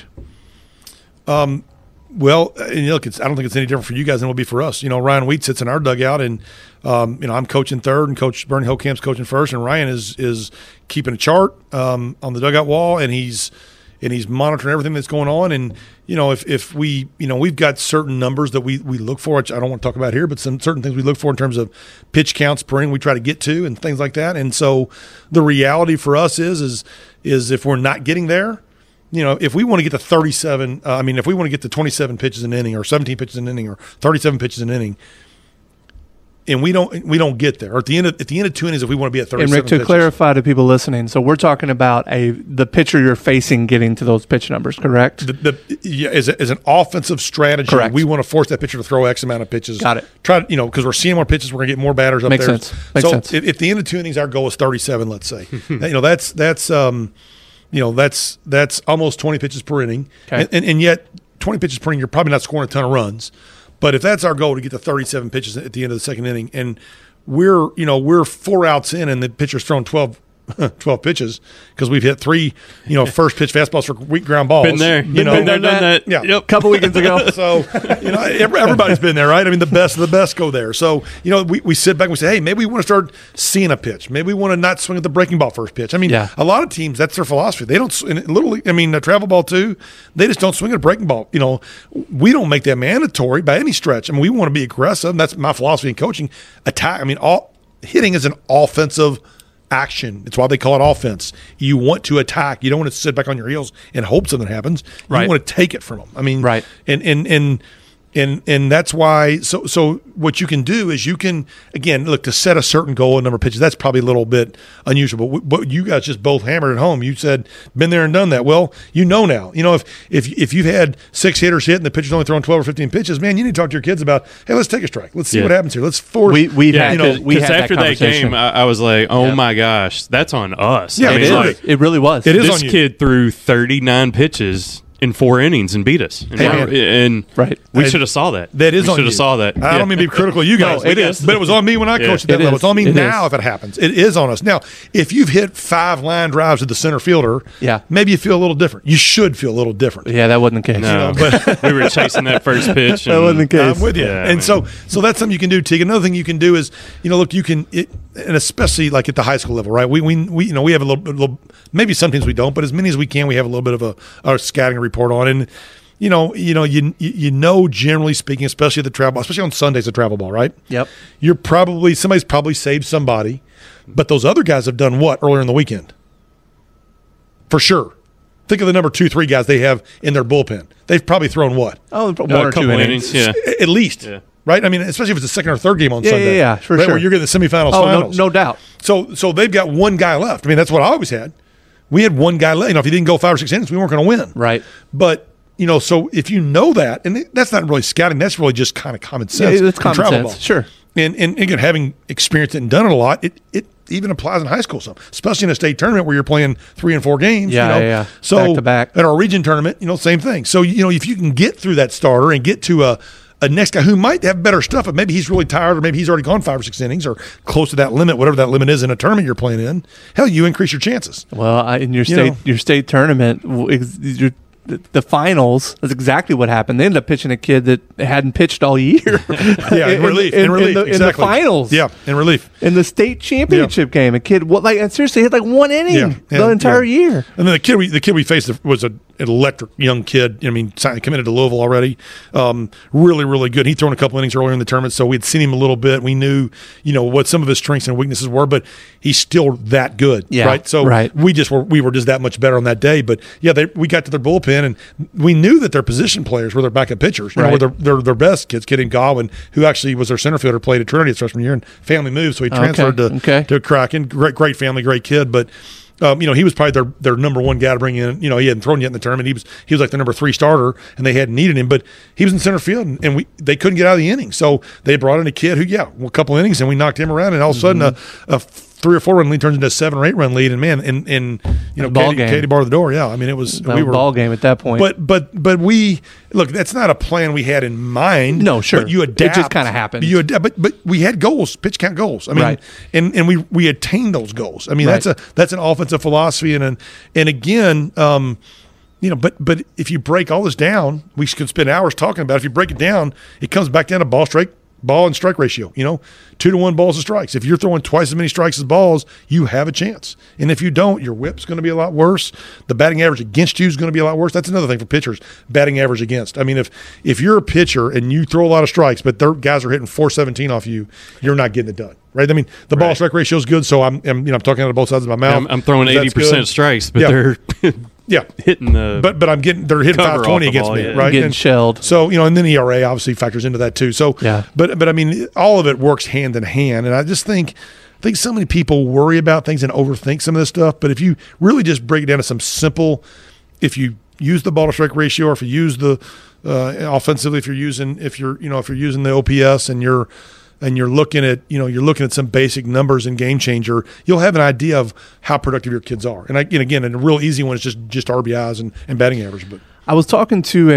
Well, and look, I don't think it's any different for you guys than it will be for us. Ryan Wheat sits in our dugout, and I'm coaching third, and Coach Bernie Hokamp's coaching first, and Ryan is keeping a chart on the dugout wall, and he's and he's monitoring everything that's going on. And if we we've got certain numbers that we look for, which I don't want to talk about here, but some certain things we look for in terms of pitch counts per inning we try to get to and things like that. And so the reality for us is if we're not getting there, if we want to get to 37, if we want to get to 27 pitches an inning or 17 pitches an inning or 37 pitches an inning, and we don't get there, or at the end of 2 innings, if we want to be at 37 And Rick, to pitches. clarify to people listening, so we're talking about the pitcher you're facing getting to those pitch numbers, correct? As an offensive strategy, Correct. we want to force that pitcher to throw X amount of pitches. Got it. Try to, because we're seeing more pitches, we're going to get more batters up Makes there. sense. Makes sense. If at the end of 2 innings, our goal is 37, let's say, that's almost 20 pitches per inning, Okay. and yet 20 pitches per inning, you're probably not scoring a ton of runs. But if that's our goal to get to 37 pitches at the end of the second inning, and we're 4 outs in, and the pitcher's thrown 12 pitches because we've hit 3, first pitch fastballs for weak ground balls. Been there. Been there, done that. Yeah. Yep. A couple weekends ago. So, everybody's been there, right? I mean, the best of the best go there. So, we sit back and we say, hey, maybe we want to start seeing a pitch. Maybe we want to not swing at the breaking ball first pitch. I mean, Yeah. a lot of teams, that's their philosophy. They don't, literally, the travel ball too, they just don't swing at a breaking ball. We don't make that mandatory by any stretch. We want to be aggressive. And that's my philosophy in coaching. Attack. Hitting is an offensive action. It's why they call it offense. You want to attack. You don't want to sit back on your heels and hope something happens. Right. You want to take it from them. Right. And that's why. So what you can do is you can, again, look, to set a certain goal and number of pitches. That's probably a little bit unusual. But you guys just both hammered at home. You said been there and done that. Well, now. If you've had 6 hitters hit and the pitcher's only throwing 12 or 15 pitches, man, you need to talk to your kids about, hey, let's take a strike. Let's see what happens here. Let's force. We had after that conversation. game, I was like, oh my gosh, that's on us. Yeah, I mean, it really was. It is this on you. kid threw 39 pitches in 4 innings and beat us. And Right. we should have saw that. That is we on should you. have saw that. I don't mean to be critical of you guys. No, it is. But it was on me when I coached at that It level. is. It's on me It now is. if it happens. It is on us. Now, if you've hit 5 line drives to the center fielder, Yeah. maybe you feel a little different. You should feel a little different. Yeah, that wasn't the case. No, but- we were chasing that first pitch. That wasn't the case. I'm with you. Yeah, and man. so that's something you can do, Teagan. Another thing you can do is, look, you can, and especially like at the high school level, right? We have a little, maybe sometimes we don't, but as many as we can, we have a little bit of a scouting report on. And, generally speaking, especially at the travel, especially on Sundays at travel ball, right? Yep. Somebody's probably saved somebody, but those other guys have done what earlier in the weekend? For sure. Think of the number 2, 3 guys they have in their bullpen. They've probably thrown what? Oh, one A or 2 couple innings. Yeah. At least. Yeah. Right? especially if it's the second or third game on Sunday. Yeah, for right, sure. Where you're getting the semifinals, Oh, finals. no doubt. So they've got one guy left. That's what I always had. We had one guy left. If he didn't go 5 or 6 innings, we weren't going to win. Right. But, so if you know that, and that's not really scouting, that's really just kind of common sense. Yeah, it's in common travel sense. ball. Sure. And again, having experienced it and done it a lot, it even applies in high school some, especially in a state tournament where you're playing 3 and 4 games. Yeah. So Back to back. at our region tournament, same thing. So, if you can get through that starter and get to a next guy who might have better stuff, but maybe he's really tired or maybe he's already gone 5 or 6 innings or close to that limit, whatever that limit is in a tournament you're playing in, hell, you increase your chances. Well, in your state tournament, the finals, that's exactly what happened. They ended up pitching a kid that hadn't pitched all year. Yeah, in relief. In the exactly. finals. Yeah, in relief. In the state championship game, a kid, and seriously, hit like 1 inning the entire year. And then the kid we faced was an electric young kid. Committed to Louisville already. Really, really good. He'd thrown a couple innings earlier in the tournament, so we'd seen him a little bit. We knew, what some of his strengths and weaknesses were, but he's still that good. Yeah, right. So right. we were just that much better on that day. But yeah, we got to their bullpen, and we knew that their position players were their backup pitchers. Right. Were their best kids. Kid in Godwin, who actually was their center fielder, played at Trinity his freshman year, and family moved, so he transferred to Kraken. Great family, great kid, but. He was probably their number 1 guy to bring in. He hadn't thrown yet in the tournament. He was like the number 3 starter, and they hadn't needed him. But he was in center field, and they couldn't get out of the inning. So they brought in a kid who, a couple innings, and we knocked him around, and all of a sudden a 3 or 4 run lead turns into a 7 or 8 run lead, and man, Katie barred the door. Yeah, it was ball game at that point. But we look. That's not a plan we had in mind. No, sure. But you adapt. It just kind of happened. You adapt, but we had goals, pitch count goals. Right. and we attained those goals. Right. That's an offensive philosophy, and again, but if you break all this down, we could spend hours talking about it. If you break it down, it comes back down to ball strike, ball and strike ratio. 2-to-1 balls and strikes. If you're throwing twice as many strikes as balls, you have a chance. And if you don't, your whip's going to be a lot worse. The batting average against you is going to be a lot worse. That's another thing for pitchers, batting average against. I mean, if you're a pitcher and you throw a lot of strikes, but their guys are hitting 417 off you, you're not getting it done. Right? I mean, the ball strike ratio is good, so I'm talking out of both sides of my mouth. I'm throwing 80% strikes, but they're hitting the but they're hitting 520 against me, right? Getting shelled. So, and then ERA obviously factors into that too. So, but I mean, all of it works hand in hand. And I just think so many people worry about things and overthink some of this stuff. But if you really just break it down to some simple, if you use the ball to strike ratio, or if you use the offensively, if you're using the OPS and you're looking at some basic numbers in Game Changer, you'll have an idea of how productive your kids are. And again, a real easy one is just RBIs and batting average. But I was talking to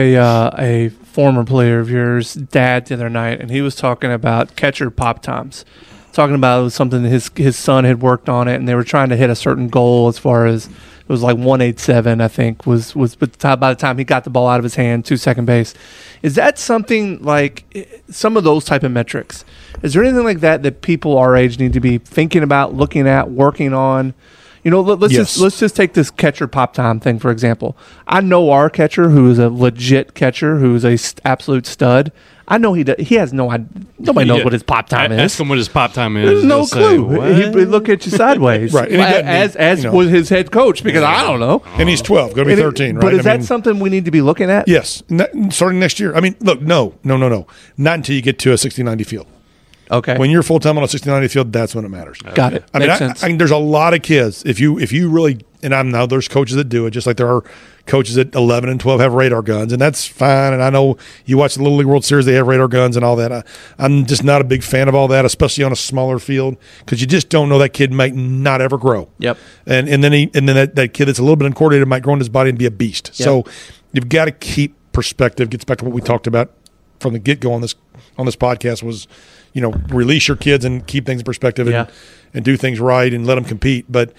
a former player of yours, dad, the other night, and he was talking about catcher pop times. Talking about it was something that his son had worked on it, and they were trying to hit a certain goal as far as it was like 187, I think, was by the time he got the ball out of his hand to second base. Is that something like some of those type of metrics? Is there anything like that people our age need to be thinking about, looking at, working on? Let's just take this catcher pop time thing, for example. I know our catcher, who is a legit catcher, who is a absolute stud. I know he has no idea. Nobody knows what his pop time is. Ask him what his pop time is. There's no clue. He'd look at you sideways. Right. As was his head coach, because I don't know. And he's 12, going to be 13, right? But is that something we need to be looking at? Yes. Starting next year. I mean, look, no. Not until you get to a 60-90 field. Okay. When you're full-time on a 60-90 field, that's when it matters. Got it. Makes sense. I mean, there's a lot of kids. If you really, and I know there's coaches that do it, just like there are coaches at 11 and 12 have radar guns, and that's fine. And I know you watch the Little League World Series, they have radar guns and all that. I'm just not a big fan of all that, especially on a smaller field, because you just don't know, that kid might not ever grow. Yep. And then that kid that's a little bit uncoordinated might grow in his body and be a beast. Yep. So you've got to keep perspective. Gets back to what we talked about from the get-go on this podcast was, release your kids and keep things in perspective and do things right and let them compete. But,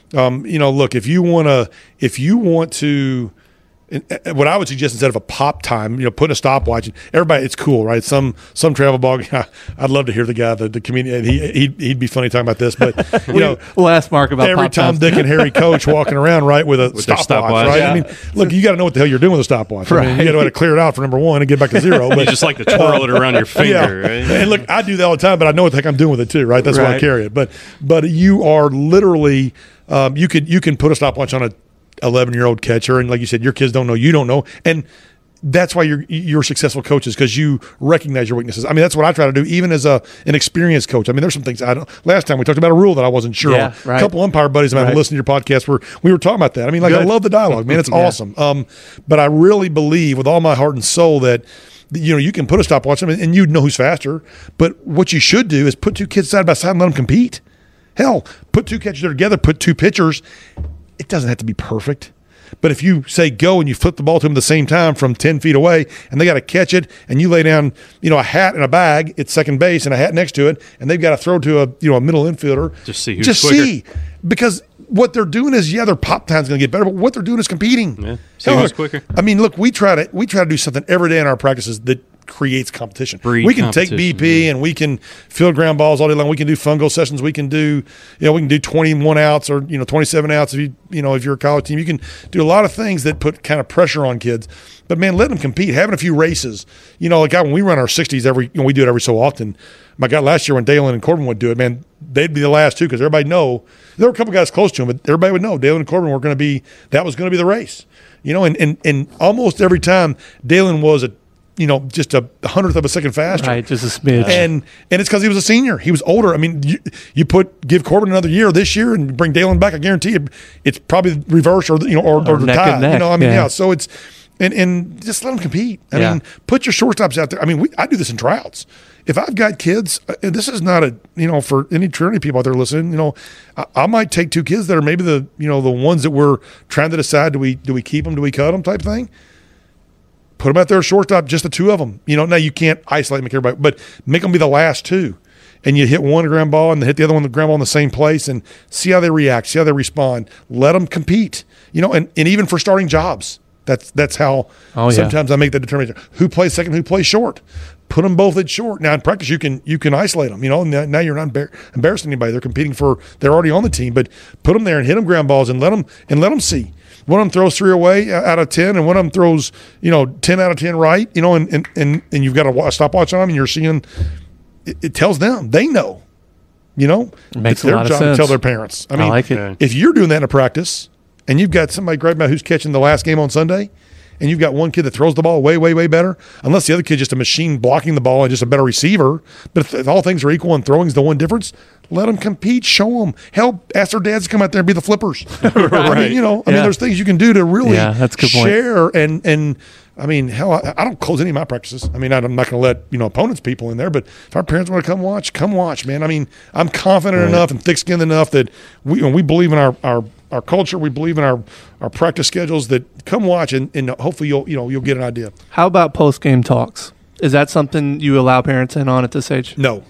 look, if you want to, what I would suggest instead of a pop time, putting a stopwatch. Everybody, it's cool, right? Some travel ball. I'd love to hear the guy, the comedian. He'd be funny talking about this, but we'll ask Mark about every pop Tom, times. Dick, and Harry coach walking around, right, with a stopwatch, right? Yeah. I mean, look, you got to know what the hell you're doing with a stopwatch. Right. I mean, you got to know how to clear it out for number one and get back to zero. But you just like to twirl it around your finger, right? And look, I do that all the time, but I know what the heck I'm doing with it too, right? That's why I carry it. But you are literally you can put a stopwatch on a 11-year-old catcher, and like you said, your kids don't know, you don't know, and that's why you're successful coaches, because you recognize your weaknesses. I mean, that's what I try to do, even as an experienced coach. I mean, there's some things I don't. Last time we talked about a rule that I wasn't sure on. Right. A couple umpire buddies of mine who listened to your podcast where we were talking about that. I mean, I love the dialogue, man. It's awesome. But I really believe with all my heart and soul that you can put a stopwatch on and you'd know who's faster. But what you should do is put two kids side by side and let them compete. Hell, put two catchers together, put two pitchers. It doesn't have to be perfect. But if you say go and you flip the ball to them at the same time from 10 feet away and they got to catch it and you lay down, a hat and a bag at second base and a hat next to it and they've got to throw to a middle infielder. Just see who's quicker. Because what they're doing is, their pop time's going to get better, but what they're doing is competing. Yeah. See who's quicker. I mean, look, we try to do something every day in our practices that creates competition. We can take BP and we can field ground balls all day long. We can do fungo sessions. We can do 21 outs or 27 outs if you're a college team. You can do a lot of things that put kind of pressure on kids. But man, let them compete. Having a few races. Like when we run our 60s we do it every so often. My God, last year when Dalen and Corbin would do it, man, they'd be the last two because everybody know there were a couple guys close to him, but everybody would know Dalen and Corbin that was going to be the race. And almost every time Dalen was just a 100th of a second faster. Right, just a smidge. And it's because he was a senior. He was older. I mean, you give Corbin another year this year and bring Dalen back, I guarantee you it's probably reverse or the tie. So it's and just let them compete. I mean, put your shortstops out there. I mean, I do this in tryouts. If I've got kids, this is not for any Trinity people out there listening, I might take two kids that are maybe the ones that we're trying to decide, do we keep them, do we cut them type thing. Put them out there at shortstop, just the two of them. Now you can't isolate, make everybody, but make them be the last two. And you hit one ground ball and hit the other one the ground ball in the same place and see how they react, see how they respond. Let them compete, and even for starting jobs. That's how sometimes I make the determination. Who plays second, who plays short? put them both at short. Now in practice, you can isolate them. Now you're not embarrassing anybody. They're competing they're already on the team, but put them there and hit them ground balls and let them see. One of them throws 3 away out of 10, and one of them throws 10 out of 10 right. And you've got a stopwatch on them, and you're seeing. It tells them they know. It makes it's their a lot job of sense. to tell their parents. I mean, like it. If you're doing that in a practice, and you've got somebody great about who's catching the last game on Sunday, and you've got one kid that throws the ball way, way, way better, unless the other kid's just a machine blocking the ball and just a better receiver. But if all things are equal and throwing's the one difference, let them compete, show them, help, ask their dads to come out there and be the flippers. Right. I mean, there's things you can do to really that's a good point. share and I mean, hell, I don't close any of my practices. I mean, I'm not going to let opponents people in there, but if our parents want to come watch, man. I mean, I'm confident enough and thick-skinned enough that we believe in our culture, we believe in our practice schedules. That come watch and hopefully you'll get an idea. How about post-game talks? Is that something you allow parents in on at this age? No.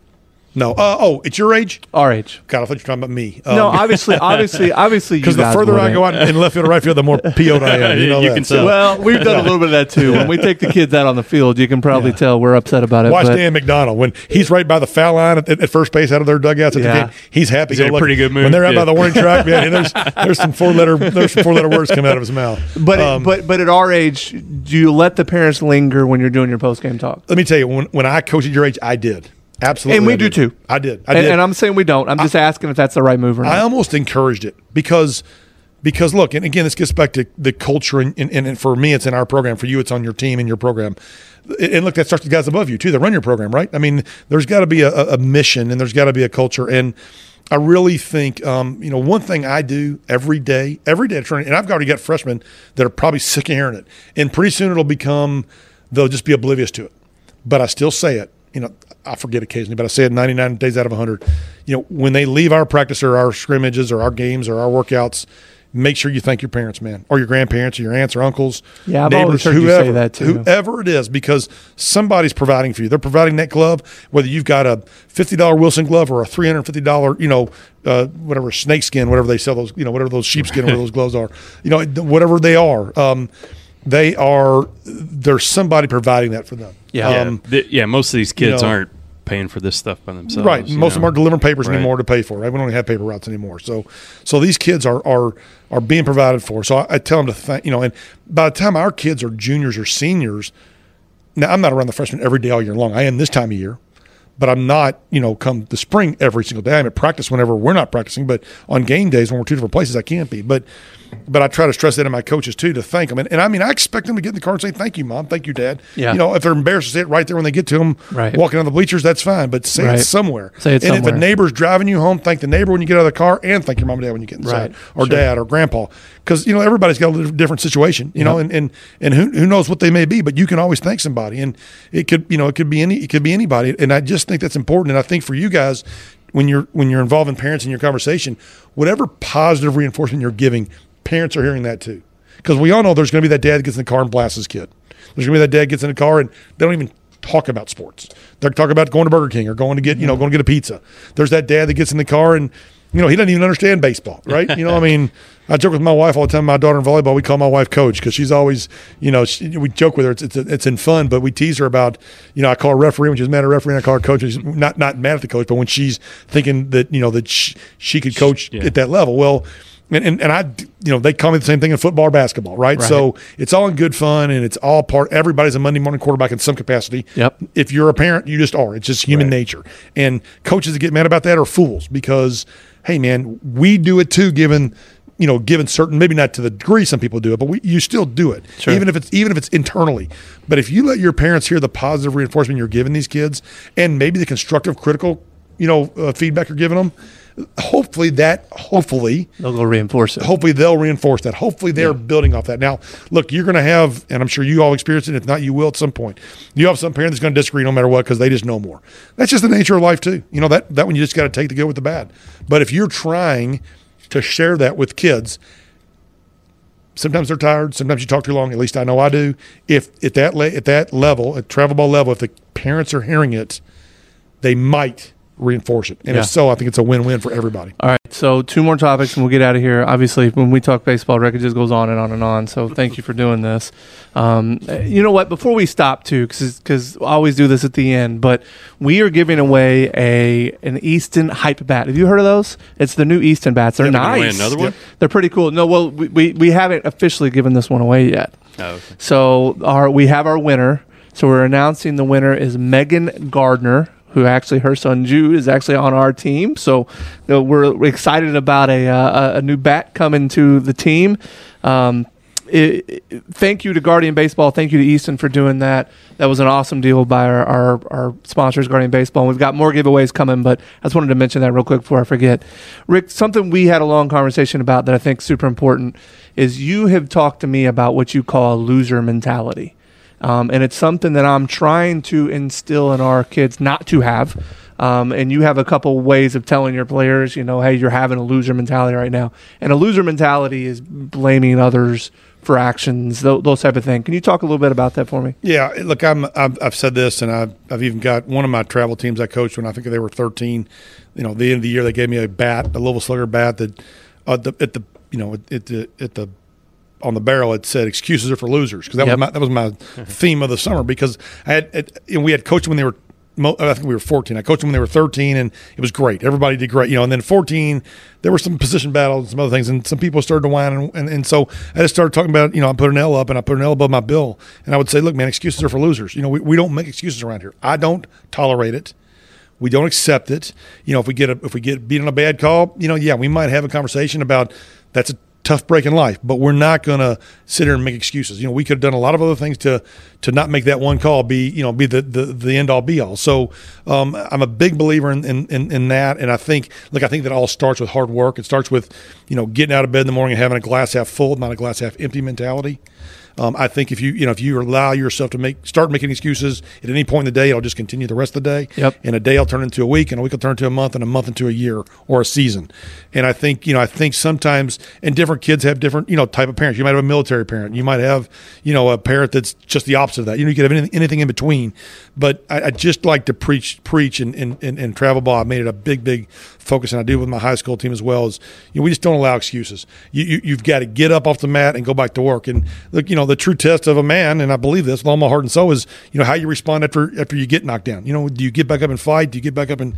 It's your age? Our age. God, I thought you were talking about me. No, obviously, because the further I go out in left field or right field, the more PO'd I am. You can tell. Well, we've done a little bit of that too. When we take the kids out on the field, you can probably tell we're upset about it. Watch Dan McDonald when he's right by the foul line at first base out of their dugouts. At the game, he's happy. He's in a pretty good mood. When they're out by the warning track, man, there's some four letter words coming out of his mouth. But at our age, do you let the parents linger when you're doing your post game talk? Let me tell you, when I coached at your age, I did. Absolutely. And we do too. I did. And I'm saying we don't. I'm just asking if that's the right move or not. I almost encouraged it because look, and again, this gets back to the culture, and for me, it's in our program. For you, it's on your team and your program. And look, that starts with the guys above you too that run your program, right? I mean, there's got to be a mission, and there's got to be a culture. And I really think, one thing I do every day at training, and I've already got freshmen that are probably sick of hearing it, and pretty soon they'll just be oblivious to it. But I still say it. I forget occasionally, but I say it 99 days out of 100. When they leave our practice or our scrimmages or our games or our workouts, make sure you thank your parents, man, or your grandparents or your aunts or uncles, yeah, I've neighbors, heard whoever, you say that too. Whoever it is, because somebody's providing for you. They're providing that glove, whether you've got a $50 Wilson glove or a $350, whatever snakeskin, whatever they sell those, whatever those sheepskin, whatever those gloves are, whatever they are. There's somebody providing that for them. Yeah, most of these kids aren't paying for this stuff by themselves. Right. Most of them aren't delivering papers Right. anymore to pay for. Right. We don't even have paper routes anymore. So these kids are being provided for. So I tell them to thank, and by the time our kids are juniors or seniors, now I'm not around the freshmen every day all year long. I am this time of year. But I'm not, come the spring every single day. I'm at practice whenever we're not practicing, but on game days when we're two different places, I can't be. But I try to stress that in my coaches too, to thank them. And I mean, I expect them to get in the car and say, "Thank you, Mom. Thank you, Dad." Yeah. If they're embarrassed to say it right there when they get to them, Right. walking on the bleachers, that's fine. But say it somewhere. Say it and somewhere. if a neighbor's driving you home, thank the neighbor when you get out of the car, and thank your mom and dad when you get inside, Right. or Sure. dad or grandpa, because everybody's got a different situation, and who knows what they may be, but you can always thank somebody, and it could be anybody, and I just think that's important, and I think for you guys, when you're involving parents in your conversation, whatever positive reinforcement you're giving, parents are hearing that too, because we all know there's going to be that dad that gets in the car and blasts his kid. There's going to be that dad gets in the car and they don't even talk about sports. They're talking about going to Burger King or going to get a pizza. There's that dad that gets in the car and he doesn't even understand baseball, right? I joke with my wife all the time. My daughter in volleyball, we call my wife Coach because she's always, we joke with her. It's in fun, but we tease her about, I call her referee when she's mad at referee, and I call her coach. And she's not mad at the coach, but when she's thinking that that she could coach at that level, well. And I, they call me the same thing in football or basketball, right? So it's all in good fun, and it's all everybody's a Monday morning quarterback in some capacity. Yep. If you're a parent, you just are. It's just human nature. And coaches that get mad about that are fools because, hey, man, we do it too, given certain, maybe not to the degree some people do it, but you still do it, Sure. even if it's internally. But if you let your parents hear the positive reinforcement you're giving these kids, and maybe the constructive, critical, feedback you're giving them, hopefully They'll go reinforce it. hopefully they'll reinforce that. Hopefully they're building off that. Now, look, you're going to have, and I'm sure you all experience it. If not, you will at some point. You have some parent that's going to disagree no matter what because they just know more. That's just the nature of life too. That one you just got to take the good with the bad. But if you're trying to share that with kids, sometimes they're tired. Sometimes you talk too long. At least I know I do. If at that level, at travel ball level, if the parents are hearing it, they might reinforce it. And Yeah. if so, I think it's a win-win for everybody. All right, so 2 more topics and we'll get out of here. Obviously, when we talk baseball, Rick, it just goes on and on and on. So thank you for doing this. You know what? Before we stop, too, because I always do this at the end, but we are giving away an Easton Hype Bat. Have you heard of those? It's the new Easton bats. They're nice. Another one? They're pretty cool. No, well, we haven't officially given this one away yet. Oh, okay. So we have our winner. So we're announcing the winner is Megan Gardner, who actually her son Jude is actually on our team. So we're excited about a new bat coming to the team. Thank you to Guardian Baseball. Thank you to Easton for doing that. That was an awesome deal by our sponsors, Guardian Baseball. And we've got more giveaways coming, but I just wanted to mention that real quick before I forget. Rick, something we had a long conversation about that I think is super important is you have talked to me about what you call a loser mentality. And it's something that I'm trying to instill in our kids not to have. And you have a couple ways of telling your players, hey, you're having a loser mentality right now. And a loser mentality is blaming others for actions, those type of things. Can you talk a little bit about that for me? Yeah, look, I've said this, and I've even got one of my travel teams I coached when I think they were 13. The end of the year, they gave me a Louisville Slugger bat that on the barrel it said excuses are for losers, because that was my theme of the summer, because we had coached when they were. I think we were 14. I coached them when they were 13, and it was great. Everybody did great, And then 14, there were some position battles and some other things, and some people started to whine, and so I just started talking about, I put an L up, and I put an L above my bill, and I would say, look, man, excuses are for losers. We don't make excuses around here. I don't tolerate it. We don't accept it. If we get beat on a bad call, we might have a conversation about that's a tough break in life, but we're not going to sit here and make excuses. We could have done a lot of other things to not make that one call be the end all be all. So I'm a big believer in that, and I think that all starts with hard work. It starts with getting out of bed in the morning and having a glass half full, not a glass half empty mentality. I think if you allow yourself to start making excuses at any point in the day, it'll just continue the rest of the day. Yep. And a day will turn into a week, and a week will turn into a month, and a month into a year or a season. And I think sometimes, and different kids have different type of parents. You might have a military parent. You might have a parent that's just the opposite of that. You could have anything in between. But I just like to preach and travel ball. I made it a big focus, and I do with my high school team as well. Is we just don't allow excuses. You've got to get up off the mat and go back to work. And look, the true test of a man, and I believe this with all my heart and soul, is how you respond after you get knocked down. Do you get back up and fight? Do you get back up and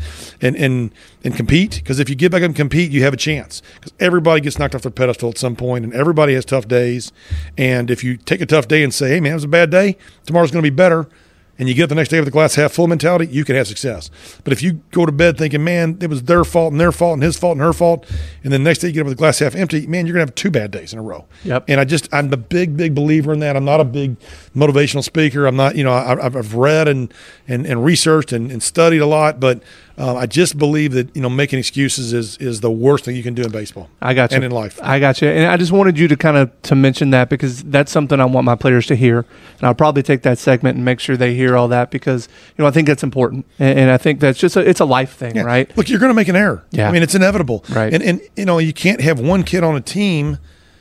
compete? Because if you get back up and compete, you have a chance. Because everybody gets knocked off their pedestal at some point, and everybody has tough days. And if you take a tough day and say, "Hey, man, it was a bad day. Tomorrow's going to be better," and you get up the next day with a glass half full mentality, you can have success. But if you go to bed thinking, man, it was their fault and his fault and her fault, and then the next day you get up with a glass half empty, man, you're going to have 2 bad days in a row. Yep. And I'm a big believer in that. I'm not a big motivational speaker. I'm not, I've read and researched and studied a lot, but I just believe that, making excuses is the worst thing you can do in baseball. I got you. And in life. I got you. And I just wanted you to mention that, because that's something I want my players to hear. And I'll probably take that segment and make sure they hear all that, because, I think that's important. And I think that's just it's a life thing, Yeah. right? Look, you're going to make an error. Yeah. I mean, it's inevitable. Right. And you can't have one kid on a team,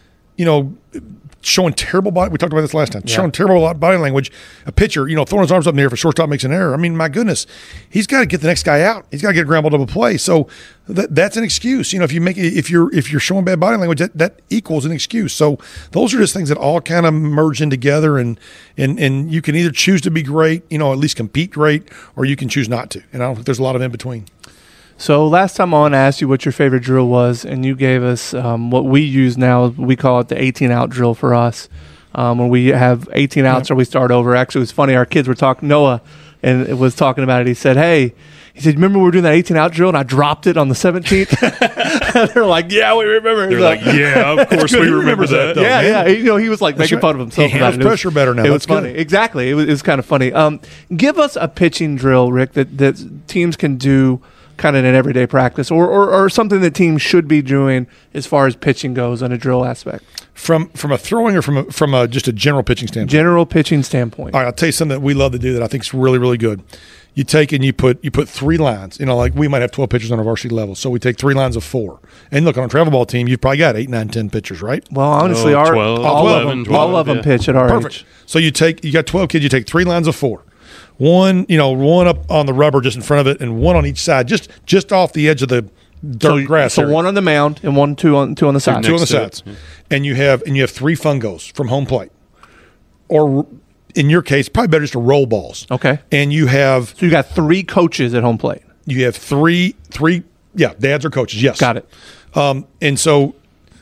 showing terrible body. We talked about this last time. Yeah. Showing terrible body language. A pitcher, throwing his arms up in the air if a shortstop makes an error. I mean, my goodness, he's got to get the next guy out. He's got to get a ground ball double play. So that's an excuse. If you're showing bad body language, that equals an excuse. So those are just things that all kind of merge in together, and you can either choose to be great, at least compete great, or you can choose not to. And I don't think there's a lot of in between. So last time on, I asked you what your favorite drill was, and you gave us what we use now. We call it the 18-out drill for us, when we have 18 outs or we start over. Actually, it was funny. Our kids were talking, Noah, and it was talking about it. He said, remember we were doing that 18-out drill, and I dropped it on the 17th? They're like, yeah, we remember. They're like, yeah, of course we remember that. though, Yeah, man. yeah. He was like making fun of himself He about handles it. pressure better now. It was That's funny. good. Exactly. It was kind of funny. Give us a pitching drill, Rick, that teams can do kind of in an everyday practice, or something that teams should be doing as far as pitching goes on a drill aspect. From a throwing or from a just a general pitching standpoint? General pitching standpoint. All right, I'll tell you something that we love to do that I think is really, really good. You take and you put 3 lines. Like we might have 12 pitchers on our varsity level, so we take 3 lines of 4. And look, on a travel ball team, you've probably got 8, 9, 10 pitchers, right? Well, honestly, 12, all 11, of them pitch at our Perfect. age. So you got 12 kids. You take 3 lines of 4. one up on the rubber just in front of it, and one on each side, just off the edge of the dirt grass. So area. one on the mound and two on the sides. Two on the sides, and you have 3 fungos from home plate, or in your case, probably better just to roll balls. Okay. And you got 3 coaches at home plate. You have three. Yeah, dads or coaches. Yes, Got it. And so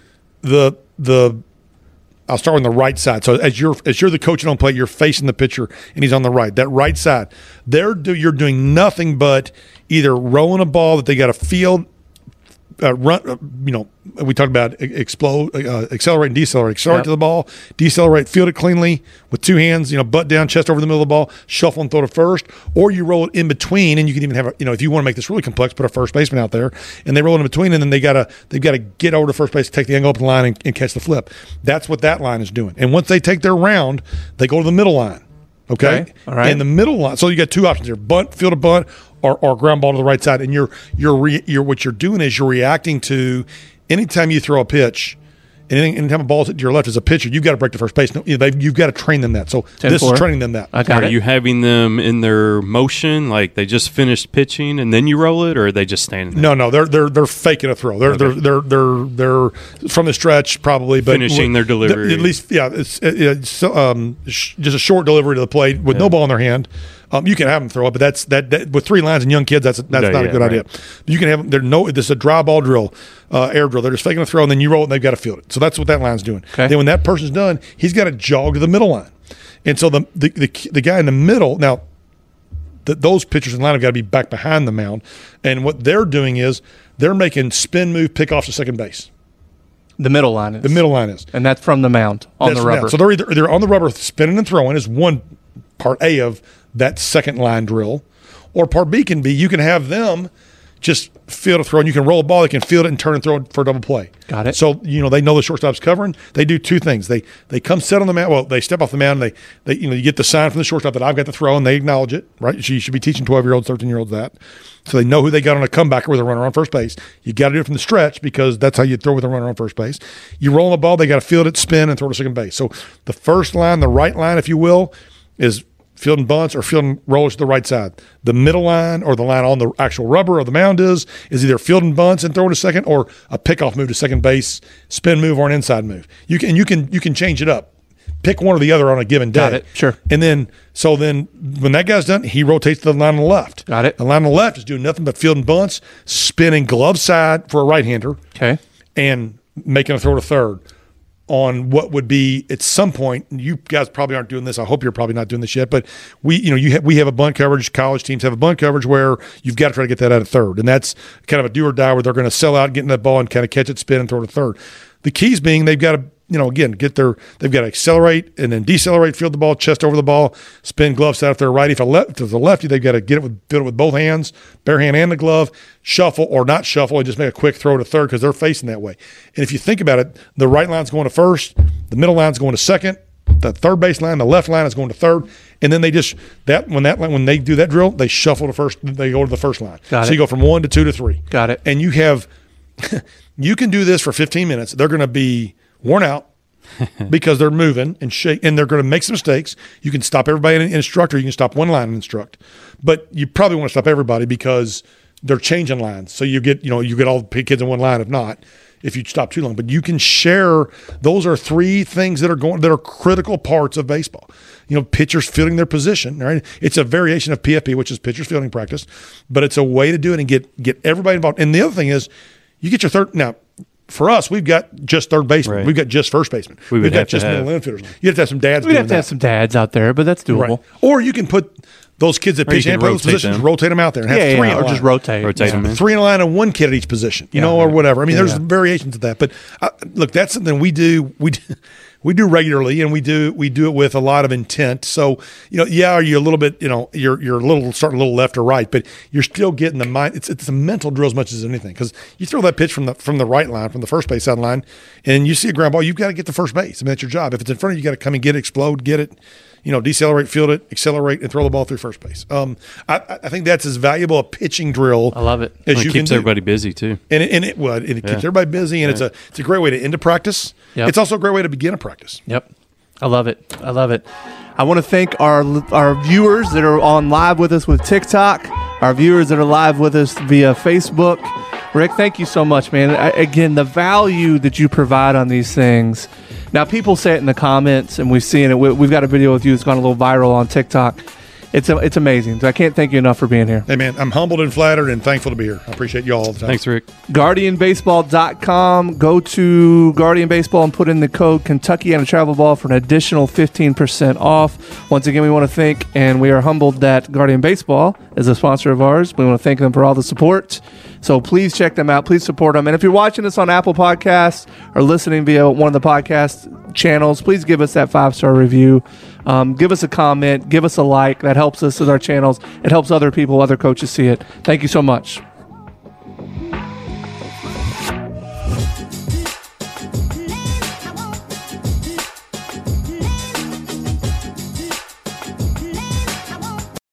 I'll start on the right side. So as you're the coach at home plate, you're facing the pitcher, and he's on the right. That right side, you're doing nothing but either rolling a ball that they got to field, run. We talked about accelerate and decelerate. Accelerate to the ball, decelerate, field it cleanly with 2 hands. Butt down, chest over the middle of the ball, shuffle and throw to first, or you roll it in between, and you can even have if you want to make this really complex, put a first baseman out there, and they roll it in between, and then they've got to get over to first base, take the angle up the line, and catch the flip. That's what that line is doing. And once they take their round, they go to the middle line. Okay? All right. And the middle line. So you got 2 options here: bunt, field a bunt, or ground ball to the right side. And what you're doing is you're reacting to anytime you throw a pitch. Anytime a ball's hit to your left as a pitcher, you've got to break the first base. You've got to train them that. So this is training them that. Are you having them in their motion, like they just finished pitching and then you roll it, or are they just standing there? No, they're faking a throw. They're from the stretch probably, but finishing their delivery. At least, yeah, it's just a short delivery to the plate with no ball in their hand. You can have them throw it, but that's with 3 lines and young kids, that's not a good idea. You can have them. This is a dry ball drill, air drill. They're just faking a throw, and then you roll it, and they've got to field it. So that's what that line's doing. Okay. Then when that person's done, he's got to jog to the middle line, and so the guy in the middle now. Those pitchers in line have got to be back behind the mound, and what they're doing is they're making spin move pickoffs to second base. The middle line is. The middle line is, and that's from the mound on the rubber. So they're on the rubber spinning and throwing is one part A of that second line drill, or part B can be you can have them just field a throw, and you can roll a ball, they can field it and turn and throw it for a double play. Got it. So they know the shortstop's covering. They do 2 things. They come set on the mound. Well, they step off the mound. And they you get the sign from the shortstop that I've got the throw, and they acknowledge it. Right? You should be teaching 12-year-olds, 13-year-olds that, so they know who they got on a comebacker with a runner on first base. You got to do it from the stretch because that's how you throw with a runner on first base. You roll the ball, they got to field it, spin, and throw to second base. So the first line, the right line, if you will, is fielding bunts or fielding rollers to the right side. The middle line, or the line on the actual rubber of the mound, is either fielding bunts and throwing to second, or a pickoff move to second base, spin move, or an inside move. You can change it up. Pick one or the other on a given day. Got it. Sure. And then when that guy's done, he rotates to the line on the left. Got it. The line on the left is doing nothing but fielding bunts, spinning glove side for a right-hander. Okay. And making a throw to third. On what would be at some point, you guys probably aren't doing this. I hope you're probably not doing this yet, but we have a bunt coverage. College teams have a bunt coverage where you've got to try to get that out of third, and that's kind of a do or die where they're going to sell out, getting that ball and kind of catch it, spin, and throw to third. The keys being they've got to they've got to accelerate and then decelerate, field the ball, chest over the ball, spin glove side if they're a righty. If it's a lefty, they've got to field it with both hands, bare hand and the glove, shuffle or not shuffle, and just make a quick throw to third because they're facing that way. And if you think about it, the right line's going to first, the middle line's going to second, the third base line, the left line is going to third, and then when they do that drill, they shuffle to first, they go to the first line. So you go from 1 to 2 to 3. Got it. And you can do this for 15 minutes. They're going to be worn out because they're moving and shake, and they're going to make some mistakes. You can stop everybody in instruct, or you can stop one line and instruct, but you probably want to stop everybody because they're changing lines. So you get all the kids in one line. If you stop too long, but you can share. Those are 3 things that are critical parts of baseball. Pitchers fielding their position. Right? It's a variation of PFP, which is pitchers fielding practice, but it's a way to do it and get everybody involved. And the other thing is, you get your third now. For us, we've got just third baseman. Right. We've got just first baseman. We've got just middle infielders. You have to have some dads. We'd have to have some dads out there, but that's doable. Right. Or you can put those kids that pitch and play those positions, rotate them out there and have 3 in a line. Or just rotate them in. 3 in a line and 1 kid at each position, or whatever. I mean, there's variations of that. But look, that's something we do regularly, and we do it with a lot of intent. So, are you a little bit, you're starting a little left or right, but you're still getting the mind. It's a mental drill as much as anything, because you throw that pitch from the right line, from the first base side line, and you see a ground ball, you've got to get to first base. I mean, that's your job. If it's in front of you, you got to come and get it, explode, get it. Decelerate, field it, accelerate, and throw the ball through first base. I think that's as valuable a pitching drill. I love it. As it keeps everybody busy too, and it keeps everybody busy, and it's a great way to end a practice. Yep. It's also a great way to begin a practice. Yep, I love it. I want to thank our viewers that are on live with us with TikTok, our viewers that are live with us via Facebook. Rick, thank you so much, man. Again, the value that you provide on these things. Now, people say it in the comments, and we've seen it. We've got a video with you that's gone a little viral on TikTok. It's amazing. So I can't thank you enough for being here. Hey, man, I'm humbled and flattered and thankful to be here. I appreciate you all the time. Thanks, Rick. GuardianBaseball.com. Go to Guardian Baseball and put in the code Kentuckiana Travel Ball for an additional 15% off. Once again, we want to thank, and we are humbled that Guardian Baseball is a sponsor of ours. We want to thank them for all the support. So please check them out. Please support them. And if you're watching us on Apple Podcasts or listening via one of the podcast channels, please give us that 5-star review. Give us a comment. Give us a like. That helps us with our channels. It helps other people, other coaches see it. Thank you so much.